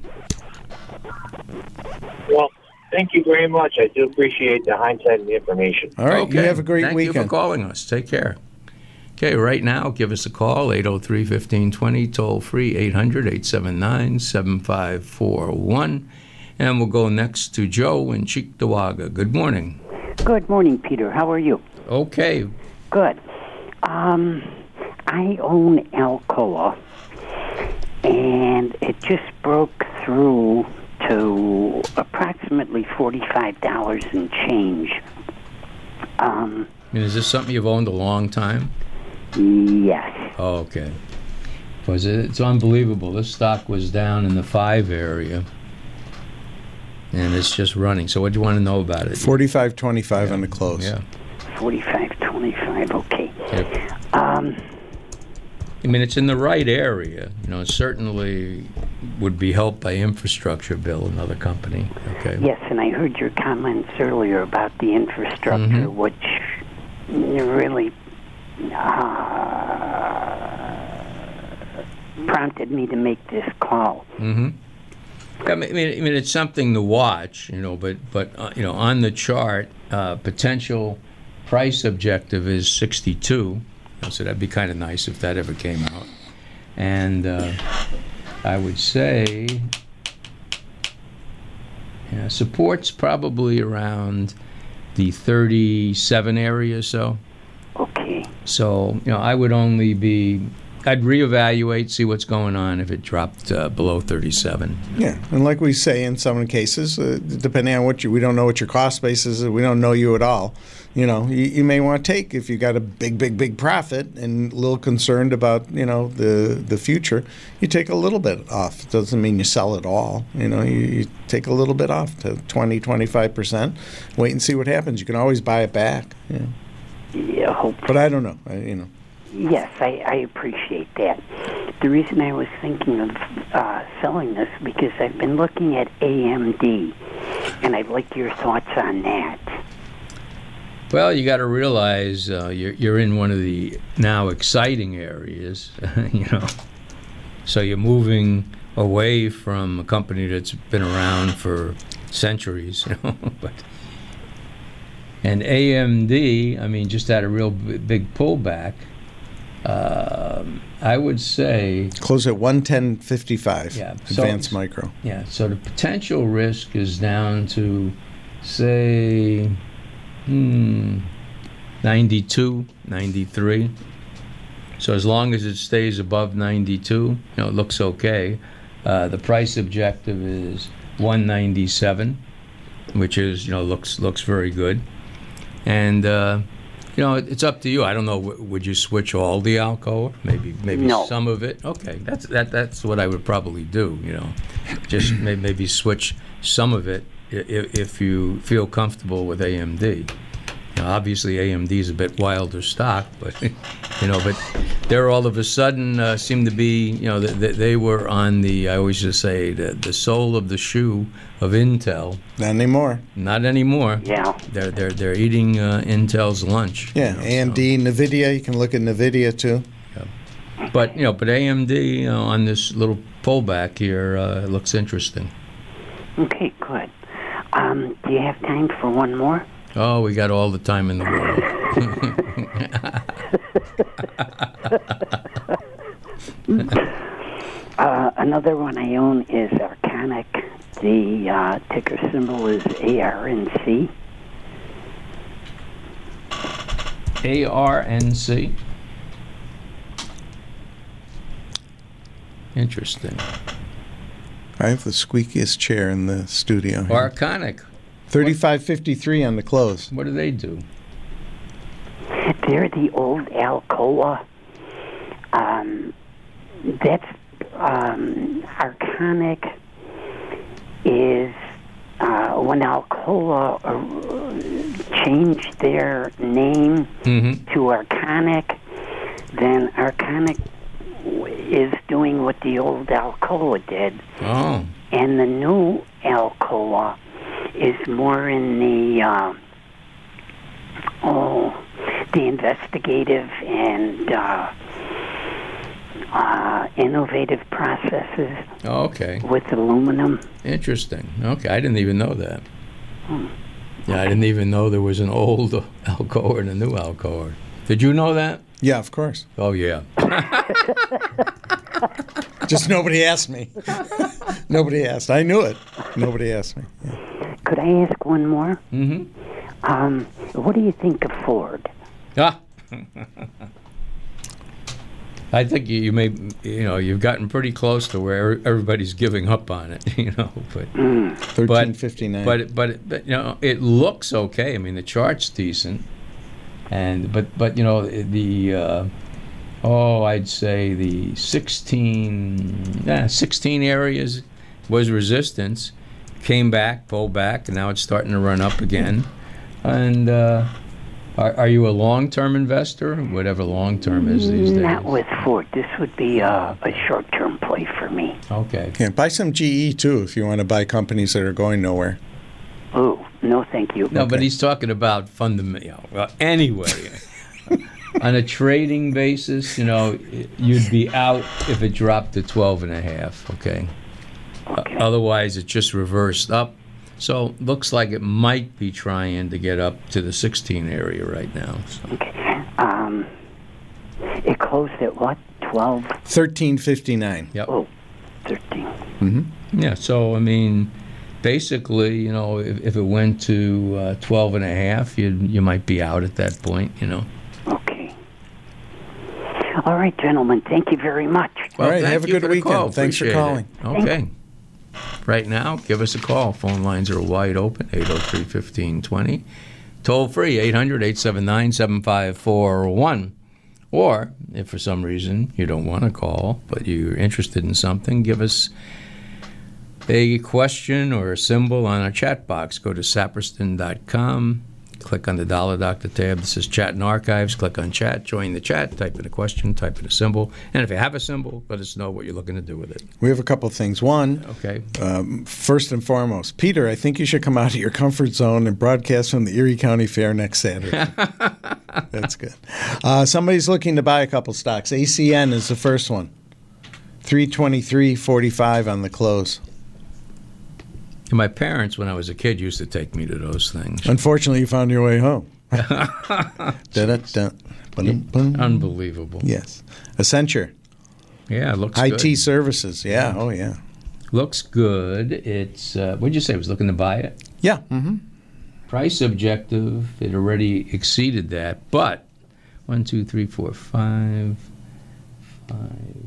Well, thank you very much. I do appreciate the hindsight and the information. All right. You have a great Thank weekend. you for calling us. Take care. Okay, right now, give us a call, eight oh three, one five two zero, toll free, eight hundred, eight seven nine, seven five four one. And we'll go next to Joe in Cheektowaga. Good morning. Good morning, Peter. How are you? Okay. Good. Um, I own Alcoa, and it just broke through to approximately forty-five dollars and change. Um, And is this something you've owned a long time? yes. Oh, okay. Because it's unbelievable. This stock was down in the five area, and it's just running. So what do you want to know about it? forty-five twenty-five on the close. Yeah. forty-five twenty-five, okay. Okay. Um, I mean, it's in the right area. You know, it certainly would be helped by infrastructure bill, another company. Okay. yes, and I heard your comments earlier about the infrastructure, Mhm. which really uh, prompted me to make this call. Mm-hmm. I mean, I mean, I mean, it's something to watch, you know, but, but uh, you know, on the chart, uh, potential price objective is sixty-two. So that'd be kind of nice if that ever came out. And uh, I would say yeah, support's probably around the thirty-seven area or so. Okay. So, you know, I would only be, I'd reevaluate, see what's going on if it dropped uh, below thirty-seven. Yeah, and like we say in some cases, uh, depending on what you, we don't know what your cost base is, we don't know you at all. You know, you, you may want to take if you got a big, big, big profit and a little concerned about, you know, the the future. You take a little bit off. Doesn't mean you sell it all. You know, you, you take a little bit off to twenty, twenty-five percent. Wait and see what happens. You can always buy it back. Yeah. Yeah, hope. But I don't know. I, you know. Yes, I, I appreciate that. The reason I was thinking of uh, selling this because I've been looking at A M D, and I'd like your thoughts on that. Well, you got to realize uh, you're, you're in one of the now exciting areas, you know. So you're moving away from a company that's been around for centuries, you know. But and A M D, I mean, just had a real b- big pullback. Um, I would say, Close at one ten fifty-five. Yeah, so- Advanced Micro. yeah. So the potential risk is down to, say, hmm, ninety-two, ninety-three. So as long as it stays above ninety-two, you know, it looks okay. Uh, the price objective is one ninety-seven, which is, you know, looks looks very good. And uh, You know, it, it's up to you. I don't know. W- would you switch all the Alcoa? Maybe, maybe No. some of it. Okay, that's that. That's what I would probably do. You know, just may, maybe switch some of it if, if you feel comfortable with A M D. Now, obviously, A M D is a bit wilder stock, but you know, but they're all of a sudden uh, seem to be, you know, they, they were on the. I always just say the, the sole of the shoe of Intel. Not anymore. Not anymore. Yeah. They're they're they're eating uh, Intel's lunch. Yeah, you know, A M D, so. NVIDIA. You can look at NVIDIA too. But you know, but A M D, you know, on this little pullback here uh, looks interesting. Okay, good. Um, do you have time for one more? Oh, we got all the time in the world. uh, another one I own is Arconic. The uh, ticker symbol is A R N C. A R N C. Interesting. I have the squeakiest chair in the studio. here. Arconic. thirty-five fifty-three on the close. What do they do? They're the old Alcoa. Um, that's um, Arconic is uh, when Alcoa uh, changed their name Mm-hmm. to Arconic, then Arconic is doing what the old Alcoa did, Oh. and the new Alcoa is more in the uh, oh, the investigative and uh, uh, innovative processes Okay. with aluminum. Interesting. Okay, I didn't even know that. Hmm. Yeah, I didn't even know there was an old Alcoa and a new Alcoa. Did you know that? Yeah, of course. Oh yeah. Just nobody asked me. Nobody asked. I knew it. Nobody asked me. Yeah. Could I ask one more? Mm-hmm. Um, what do you think of Ford? Ah. I think you, you may, you know, you've gotten pretty close to where everybody's giving up on it, you know. But thirteen fifty-nine. But but but you know, it looks okay. I mean, the chart's decent, and but but you know the uh, oh, I'd say the sixteen, yeah, sixteen areas was resistance, came back, pulled back, and now it's starting to run up again, and. Uh, Are, are you a long-term investor? Whatever long-term is these days. Not with Ford. This would be a, a short-term play for me. Okay. Yeah, buy some G E too if you want to buy companies that are going nowhere. Oh, no, thank you. No, Okay. but he's talking about fundamental. Well, anyway, on a trading basis, you know, you'd be out if it dropped to twelve and a half. Okay. Okay. Uh, otherwise, it just reversed up. So looks like it might be trying to get up to the sixteen area right now. So. Okay. Um, it closed at what? twelve? thirteen fifty-nine. Yep. Oh, thirteen. Mm-hmm. Yeah. So I mean, basically, you know, if, if it went to uh, twelve and a half, you you might be out at that point. You know. Okay. All right, gentlemen. Thank you very much. All right, thank have a you good for the weekend. call. Thanks for Appreciate calling. it. Okay. Right now, give us a call. Phone lines are wide open, eight oh three, one five two zero. Toll free, eight hundred, eight seven nine, seven five four one. Or, if for some reason you don't want to call, but you're interested in something, give us a question or a symbol on our chat box. Go to saperston dot com. Click on the Dollar Doctor tab that says Chat and Archives. Click on Chat, join the chat, type in a question, type in a symbol. And if you have a symbol, let us know what you're looking to do with it. We have a couple of things. One, Okay. um, first and foremost, Peter, I think you should come out of your comfort zone and broadcast from the Erie County Fair next Saturday. That's good. Uh, somebody's looking to buy a couple stocks. A C N is the first one. three twenty-three forty-five on the close. And my parents, when I was a kid, used to take me to those things. Unfortunately, you found your way home. Da-da-da. Ba-dum-bum. Unbelievable. Yes. Accenture. Yeah, it looks I good. T services. Yeah. Oh, yeah. Looks good. It's, uh, what did you say? Was looking to buy it? Yeah. Mm-hmm. Price objective, it already exceeded that. But, one, two, three, four, five, five,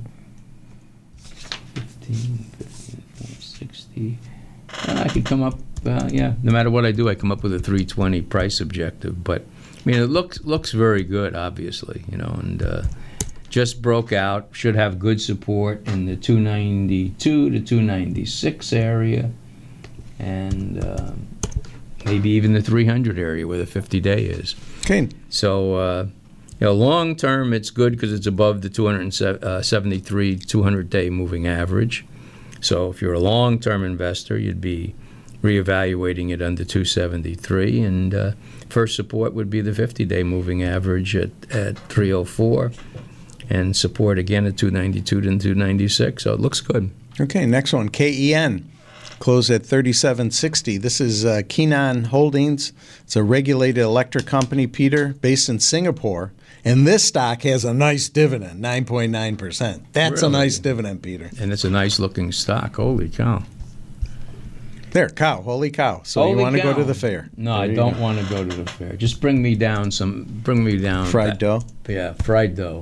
fifteen, fifteen, sixty. Uh, I could come up, uh, yeah, no matter what I do, I come up with a three twenty price objective. But I mean, it looks looks very good, obviously, you know, and uh, just broke out. Should have good support in the two ninety-two to two ninety-six area, and uh, maybe even the three hundred area where the fifty-day is. Okay. So, uh, you know, long term, it's good because it's above the two seventy-three two hundred day moving average. So, if you're a long-term investor, you'd be reevaluating it under two seventy-three, and uh, first support would be the fifty-day moving average at, at three oh four, and support again at two ninety-two to two ninety-six. So it looks good. Okay, next one, K E N. Closed at thirty-seven sixty. This is uh, Kenon Holdings. It's a regulated electric company, Peter, based in Singapore. And this stock has a nice dividend, nine point nine percent. That's Really? a nice dividend, Peter. And it's a nice-looking stock. Holy cow. There, cow, holy cow. So Holy you want to cow. go to the fair. No, There I you don't go. want to go to the fair. Just bring me down some, bring me down. Fried that- dough? Yeah, fried dough.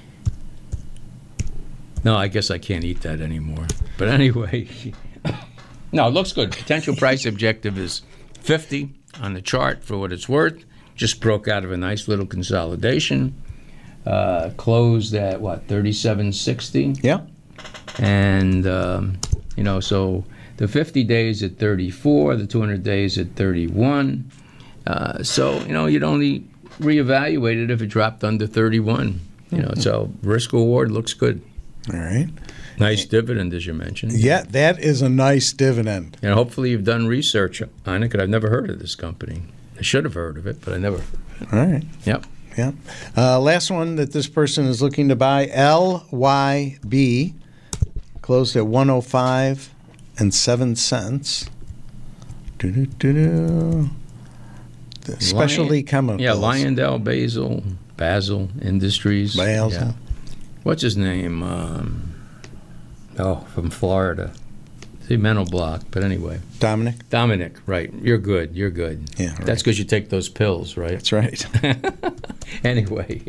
No, I guess I can't eat that anymore. But anyway, no, it looks good. Potential price objective is fifty on the chart for what it's worth. Just broke out of a nice little consolidation. Uh, closed at, what, thirty-seven sixty? Yeah. And, um, you know, so the fifty days at thirty-four, the two hundred days at thirty-one. Uh, so, you know, you'd only reevaluate it if it dropped under thirty-one. You know, so risk reward looks good. All right. Nice dividend, as you mentioned. Yeah, that is a nice dividend. And hopefully you've done research on it, because I've never heard of this company. I should have heard of it, but I never. All right. Yep. Yeah. Uh, last one that this person is looking to buy, L Y B, closed at one oh five and seven cents. Doo-doo-doo-doo. The specialty Lion- chemicals. Yeah, Lyondell Basel, Basel Industries. Basel. Yeah. What's his name? Um, oh, from Florida. See, mental block, but anyway. Dominic? Dominic, right. You're good. You're good. Yeah, right. That's because you take those pills, right? That's right. Anyway.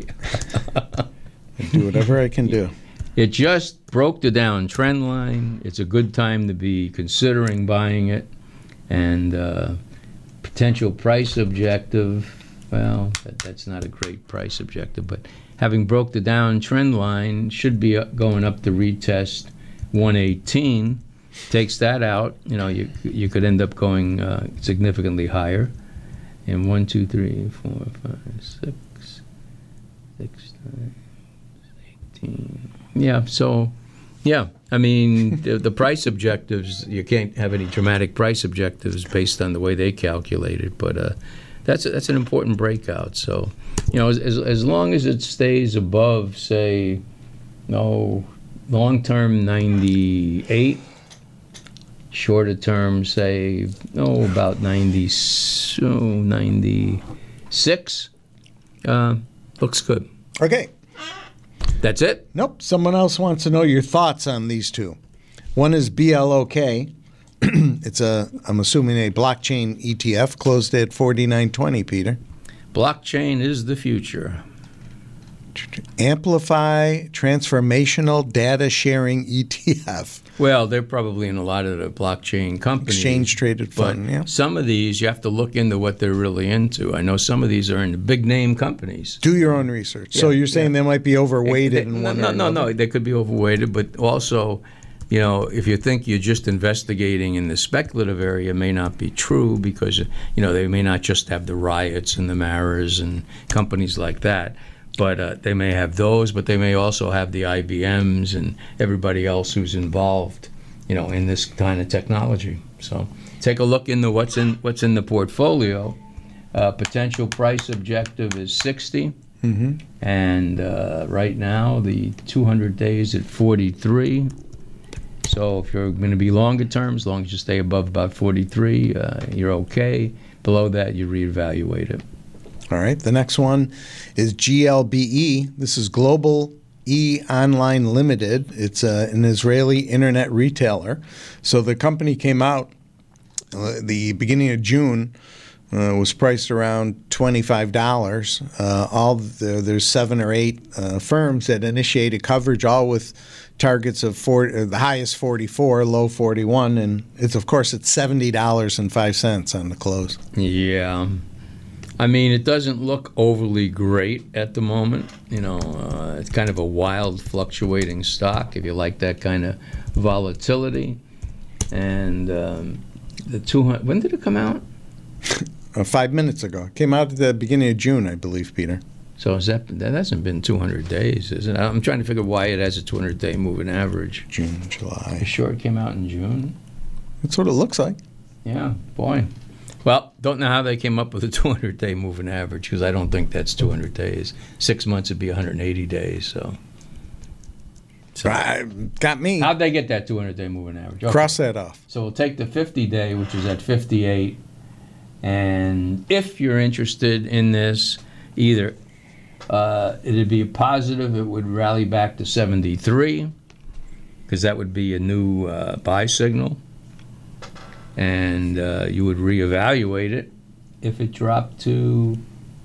I do whatever I can do. It just broke the downtrend line. It's a good time to be considering buying it. And uh, potential price objective, well, that, that's not a great price objective, but having broke the downtrend line, should be up- going up to retest one eighteen. Takes that out, you know, you you could end up going uh, significantly higher. And one, two, three, four, five, six, six times eighteen. Yeah, so, yeah, I mean, the, the price objectives, you can't have any dramatic price objectives based on the way they calculate it, but uh, that's that's an important breakout. So, you know, as as, as long as it stays above, say, no, long-term ninety-eight, shorter term, say, oh, about ninety, oh, ninety-six, uh, looks good. Okay. That's it? Nope. Someone else wants to know your thoughts on these two. One is B L O K. It's a, I'm assuming, a blockchain E T F, closed at forty-nine twenty, Peter. Blockchain is the future. Amplify Transformational Data Sharing E T F. Well, they're probably in a lot of the blockchain companies. Exchange-traded but fund, yeah. some of these, you have to look into what they're really into. I know some of these are in the big-name companies. Do your own research. So Yeah, you're saying yeah. they might be overweighted They- in no, one no, or no, another? no. They could be overweighted, but also, you know, if you think you're just investigating in the speculative area, it may not be true because, you know, they may not just have the riots and the Maras and companies like that. But uh, they may have those, but they may also have the I B Ms and everybody else who's involved, you know, in this kind of technology. So take a look into what's in what's in the portfolio. Uh, potential price objective is sixty, Mm-hmm. and uh, right now the two hundred days at forty-three. So if you're going to be longer term, as long as you stay above about forty-three, uh, you're okay. Below that, you reevaluate it. All right. The next one is G L B E. This is Global E Online Limited. It's uh, an Israeli internet retailer. So the company came out uh, the beginning of June. Uh, was priced around twenty-five dollars. Uh, all the, there's seven or eight uh, firms that initiated coverage, all with targets of four, uh, the highest forty-four, low forty-one, and it's of course it's seventy dollars and five cents on the close. Yeah. I mean, it doesn't look overly great at the moment. You know, uh, it's kind of a wild, fluctuating stock if you like that kind of volatility. And um, the two hundred, when did it come out? Uh, five minutes ago. It came out at the beginning of June, I believe, Peter. So is that that hasn't been two hundred days, is it? I'm trying to figure why it has a two hundred day moving average. June, July. You sure it came out in June? That's what it looks like. Yeah, boy. Well, don't know how they came up with a two hundred day moving average, because I don't think that's two hundred days. Six months would be one hundred eighty days, so. so Right, got me. How'd they get that two hundred day moving average? Okay. Cross that off. So we'll take the fifty day, which is at fifty-eight, and if you're interested in this, either uh, it'd be a positive, it would rally back to seventy-three, because that would be a new uh, buy signal. And uh, you would reevaluate it if it dropped to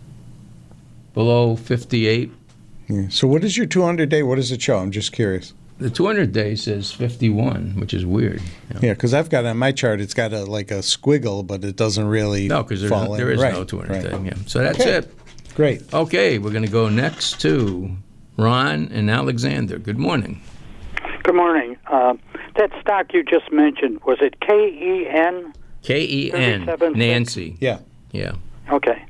below fifty-eight. Yeah. So what is your two hundred day? What does it show? I'm just curious. The two hundred day says fifty-one, which is weird. You know? Yeah, because I've got on my chart, it's got a like a squiggle, but it doesn't really No, because fall there in. is Right, no two hundred right. day. Yeah. So that's Okay. it. Great. Okay, we're going to go next to Ron and Alexander. Good morning. Good morning. Uh, that stock you just mentioned, was it K E N? K E N, Nancy. Yeah. Yeah. Okay.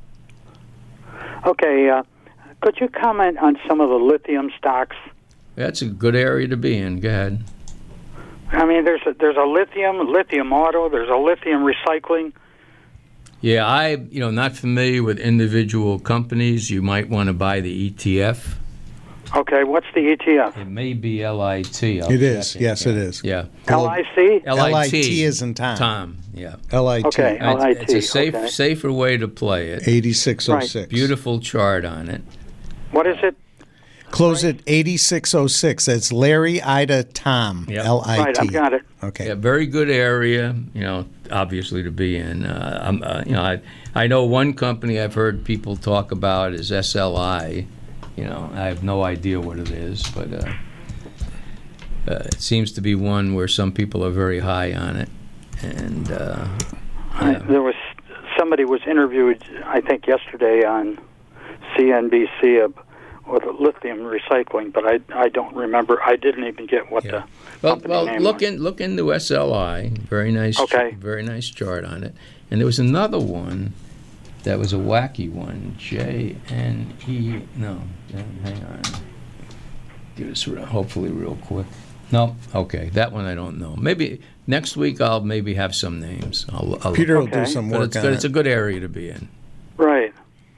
Okay. Uh, could you comment on some of the lithium stocks? That's a good area to be in. Go ahead. I mean, there's a, there's a lithium, lithium auto, there's a lithium recycling. Yeah, I, you know, not familiar with individual companies. You might want to buy the E T F. Okay, what's the E T F? It may be L I T. I'll It is. check Yes, it is. Yeah. L I C? L I T. L I T is in Tom. Tom, yeah. L I T. Okay, L I T. It's a safe, okay. safer way to play it. eighty-six oh six. Beautiful chart on it. What is it? Close at eighty-six oh six. That's Larry, Ida, Tom. Yep. L I T. Right, I've got it. Okay. Yeah, very good area, you know, obviously to be in. Uh, I'm, uh, you know, I, I know one company I've heard people talk about is S L I. You know, I have no idea what it is, but uh, uh, it seems to be one where some people are very high on it. And uh, I, yeah. there was somebody was interviewed, I think, yesterday on C N B C uh, with lithium recycling, but I I don't remember. I didn't even get what Yeah. the Well, company well, name look was. in look into S L I. Very nice. Okay. Very nice chart on it. And there was another one that was a wacky one. J N E. No, hang on. Do this real, hopefully real quick. No, okay, that one I don't know. Maybe next week I'll maybe have some names. I'll, I'll Peter will Okay. do some but work it's on good. it. It's a good area to be in. Right.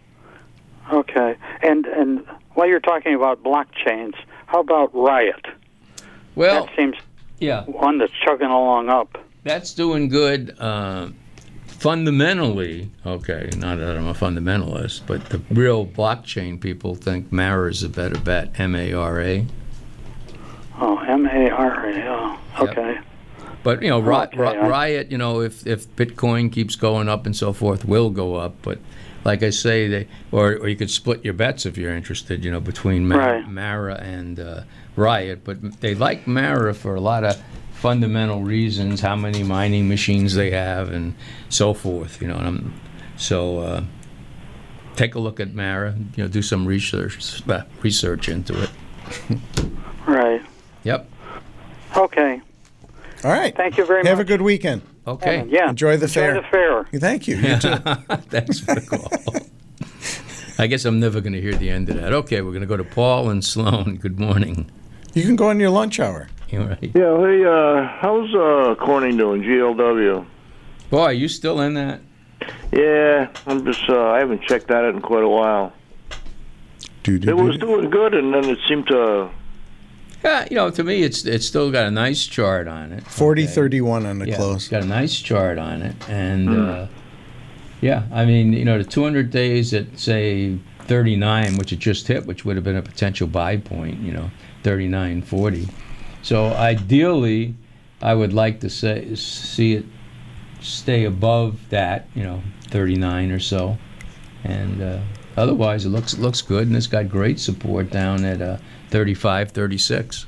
Okay. And and while you're talking about blockchains, how about Riot? Well, that seems yeah, one that's chugging along up. that's doing good. Uh, fundamentally, okay, not that I'm a fundamentalist, but the real blockchain people think Mara is a better bet. M A R A. Oh, M A R A. Oh, Yep. okay. But you know, Ri- Okay, Ri- I- Riot, you know, if if Bitcoin keeps going up and so forth, will go up. But like I say, they or or you could split your bets if you're interested. You know, between Ma- Right. Mara and uh, Riot. But they like Mara for a lot of fundamental reasons. How many mining machines they have and so forth. You know, and I'm, so uh, take a look at Mara. You know, do some research uh, research into it. Right. Yep. Okay. All right. Thank you very Have much. a good weekend. Okay. Yeah. Enjoy the Enjoy fair. the fair. Thank you. You too. Thanks for the call. I guess I'm never going to hear the end of that. Okay, we're going to go to Paul and Sloan. Good morning. You can go on your lunch hour. You all right? Yeah, hey, uh, how's uh, Corning doing, G L W? Boy, are you still in that? Yeah, I'm just, uh, I haven't checked that in quite a while. Do, do, It was doing good, and then it seemed to... Yeah, you know, to me, it's it's still got a nice chart on it. forty okay? thirty-one on the Yeah, close. it's got a nice chart on it. And, uh, yeah, I mean, you know, the two hundred days at, say, thirty-nine, which it just hit, which would have been a potential buy point, you know, thirty-nine forty. So ideally, I would like to say see it stay above that, you know, thirty-nine or so. And uh, otherwise, it looks looks good, and it's got great support down at uh, thirty-five, thirty-six.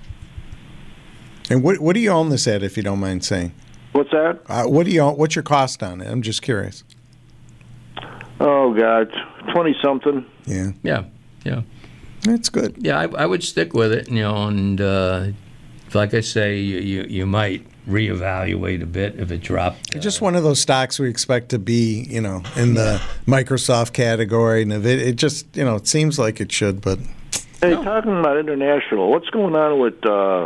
And what what do you own this at, if you don't mind saying? What's that? Uh, what do you own, what's your cost on it? I'm just curious. Oh, God, twenty-something. Yeah. Yeah, yeah. That's good. Yeah, I, I would stick with it, you know, and uh, like I say, you, you, you might reevaluate a bit if it dropped. Uh, Just one of those stocks we expect to be, you know, in the Microsoft category. And if it, it just, you know, it seems like it should, but... Hey, talking about international, what's going on with, uh,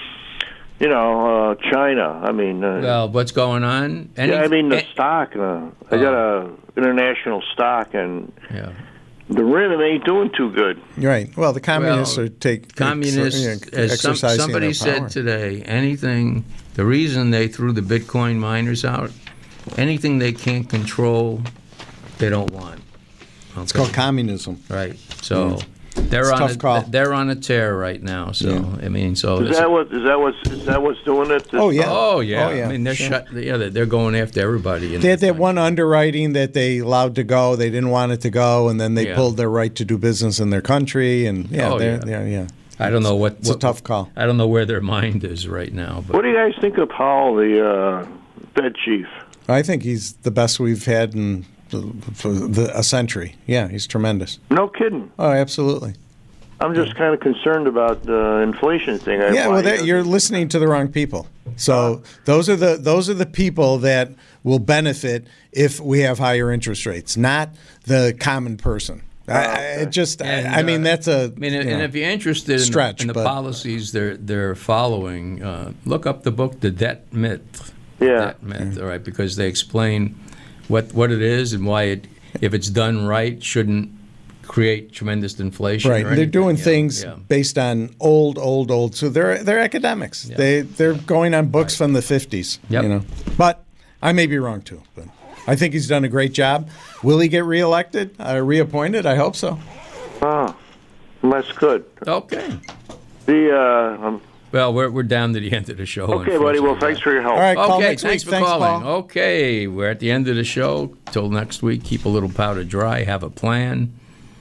you know, uh, China? I mean... Uh, well, what's going on? Any, yeah, I mean, the eh, stock. Uh, I got a international stock, and... Yeah. The rhythm ain't doing too good. Right. Well, the communists well, are take communists. Ex- you know, as some, exercising somebody their said power. today, anything. The reason they threw the Bitcoin miners out, anything they can't control, they don't want. Okay? It's called communism. Right. So Mm. they're It's a on tough a, call. they're on a tear right now. So Yeah. I mean, so Is that what? Is that what's? Is that what's doing it? Oh yeah. Oh yeah. Oh, yeah. I mean, they're Sure. shut. Yeah, they're, they're going after everybody. in They had that that thing. one underwriting that they allowed to go. They didn't want it to go, and then they Yeah. pulled their right to do business in their country. And yeah, Oh, they're, yeah. they're, yeah. I don't know what. It's what, a tough call. I don't know where their mind is right now. But What do you guys think of Powell, the uh, Fed chief? I think he's the best we've had in for the, a century. Yeah, he's tremendous. No kidding. Oh, absolutely. I'm just kind of concerned about the inflation thing. I- Yeah, why well, he that, you're listening to the wrong people. So those are the those are the people that will benefit if we have higher interest rates, not the common person. I, I it just, And, I, I mean, uh, that's a. I mean, you and know, if you're interested stretch, in the, in the but- policies they're they're following, uh, look up the book, The Debt Myth. Yeah. Debt Myth, all right, because they explain what what it is and why it, if it's done right, shouldn't create tremendous inflation. Right, or they're anything, doing yeah, things yeah. based on old, old, old. So they're they're academics. Yeah. They they're going on books from the fifties. Yep. You know, but I may be wrong too. But I think he's done a great job. Will he get reelected, uh, reappointed? I hope so. Oh, that's good. Okay. The uh, um, Well, we're we're down to the end of the show. okay, buddy. Well, thanks for your help. All right, call Okay, next thanks week. for Thanks, calling. Paul. Okay, we're at the end of the show. Till next week, keep a little powder dry, have a plan,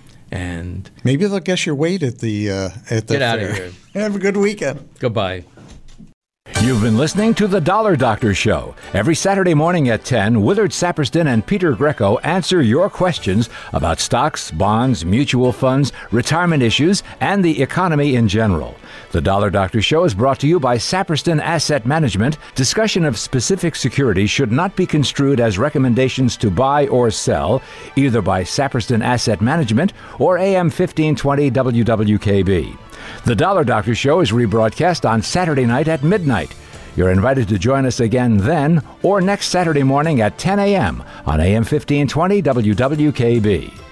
and Maybe they'll guess your weight at the uh, at the Get outta fair. here. Have a good weekend. goodbye. You've been listening to The Dollar Doctor Show. Every Saturday morning at ten, Willard Saperston and Peter Greco answer your questions about stocks, bonds, mutual funds, retirement issues, and the economy in general. The Dollar Doctor Show is brought to you by Saperston Asset Management. Discussion of specific securities should not be construed as recommendations to buy or sell, either by Saperston Asset Management or A M fifteen twenty W W K B. The Dollar Doctor Show is rebroadcast on Saturday night at midnight. You're invited to join us again then or next Saturday morning at ten a.m. on A M fifteen twenty W W K B.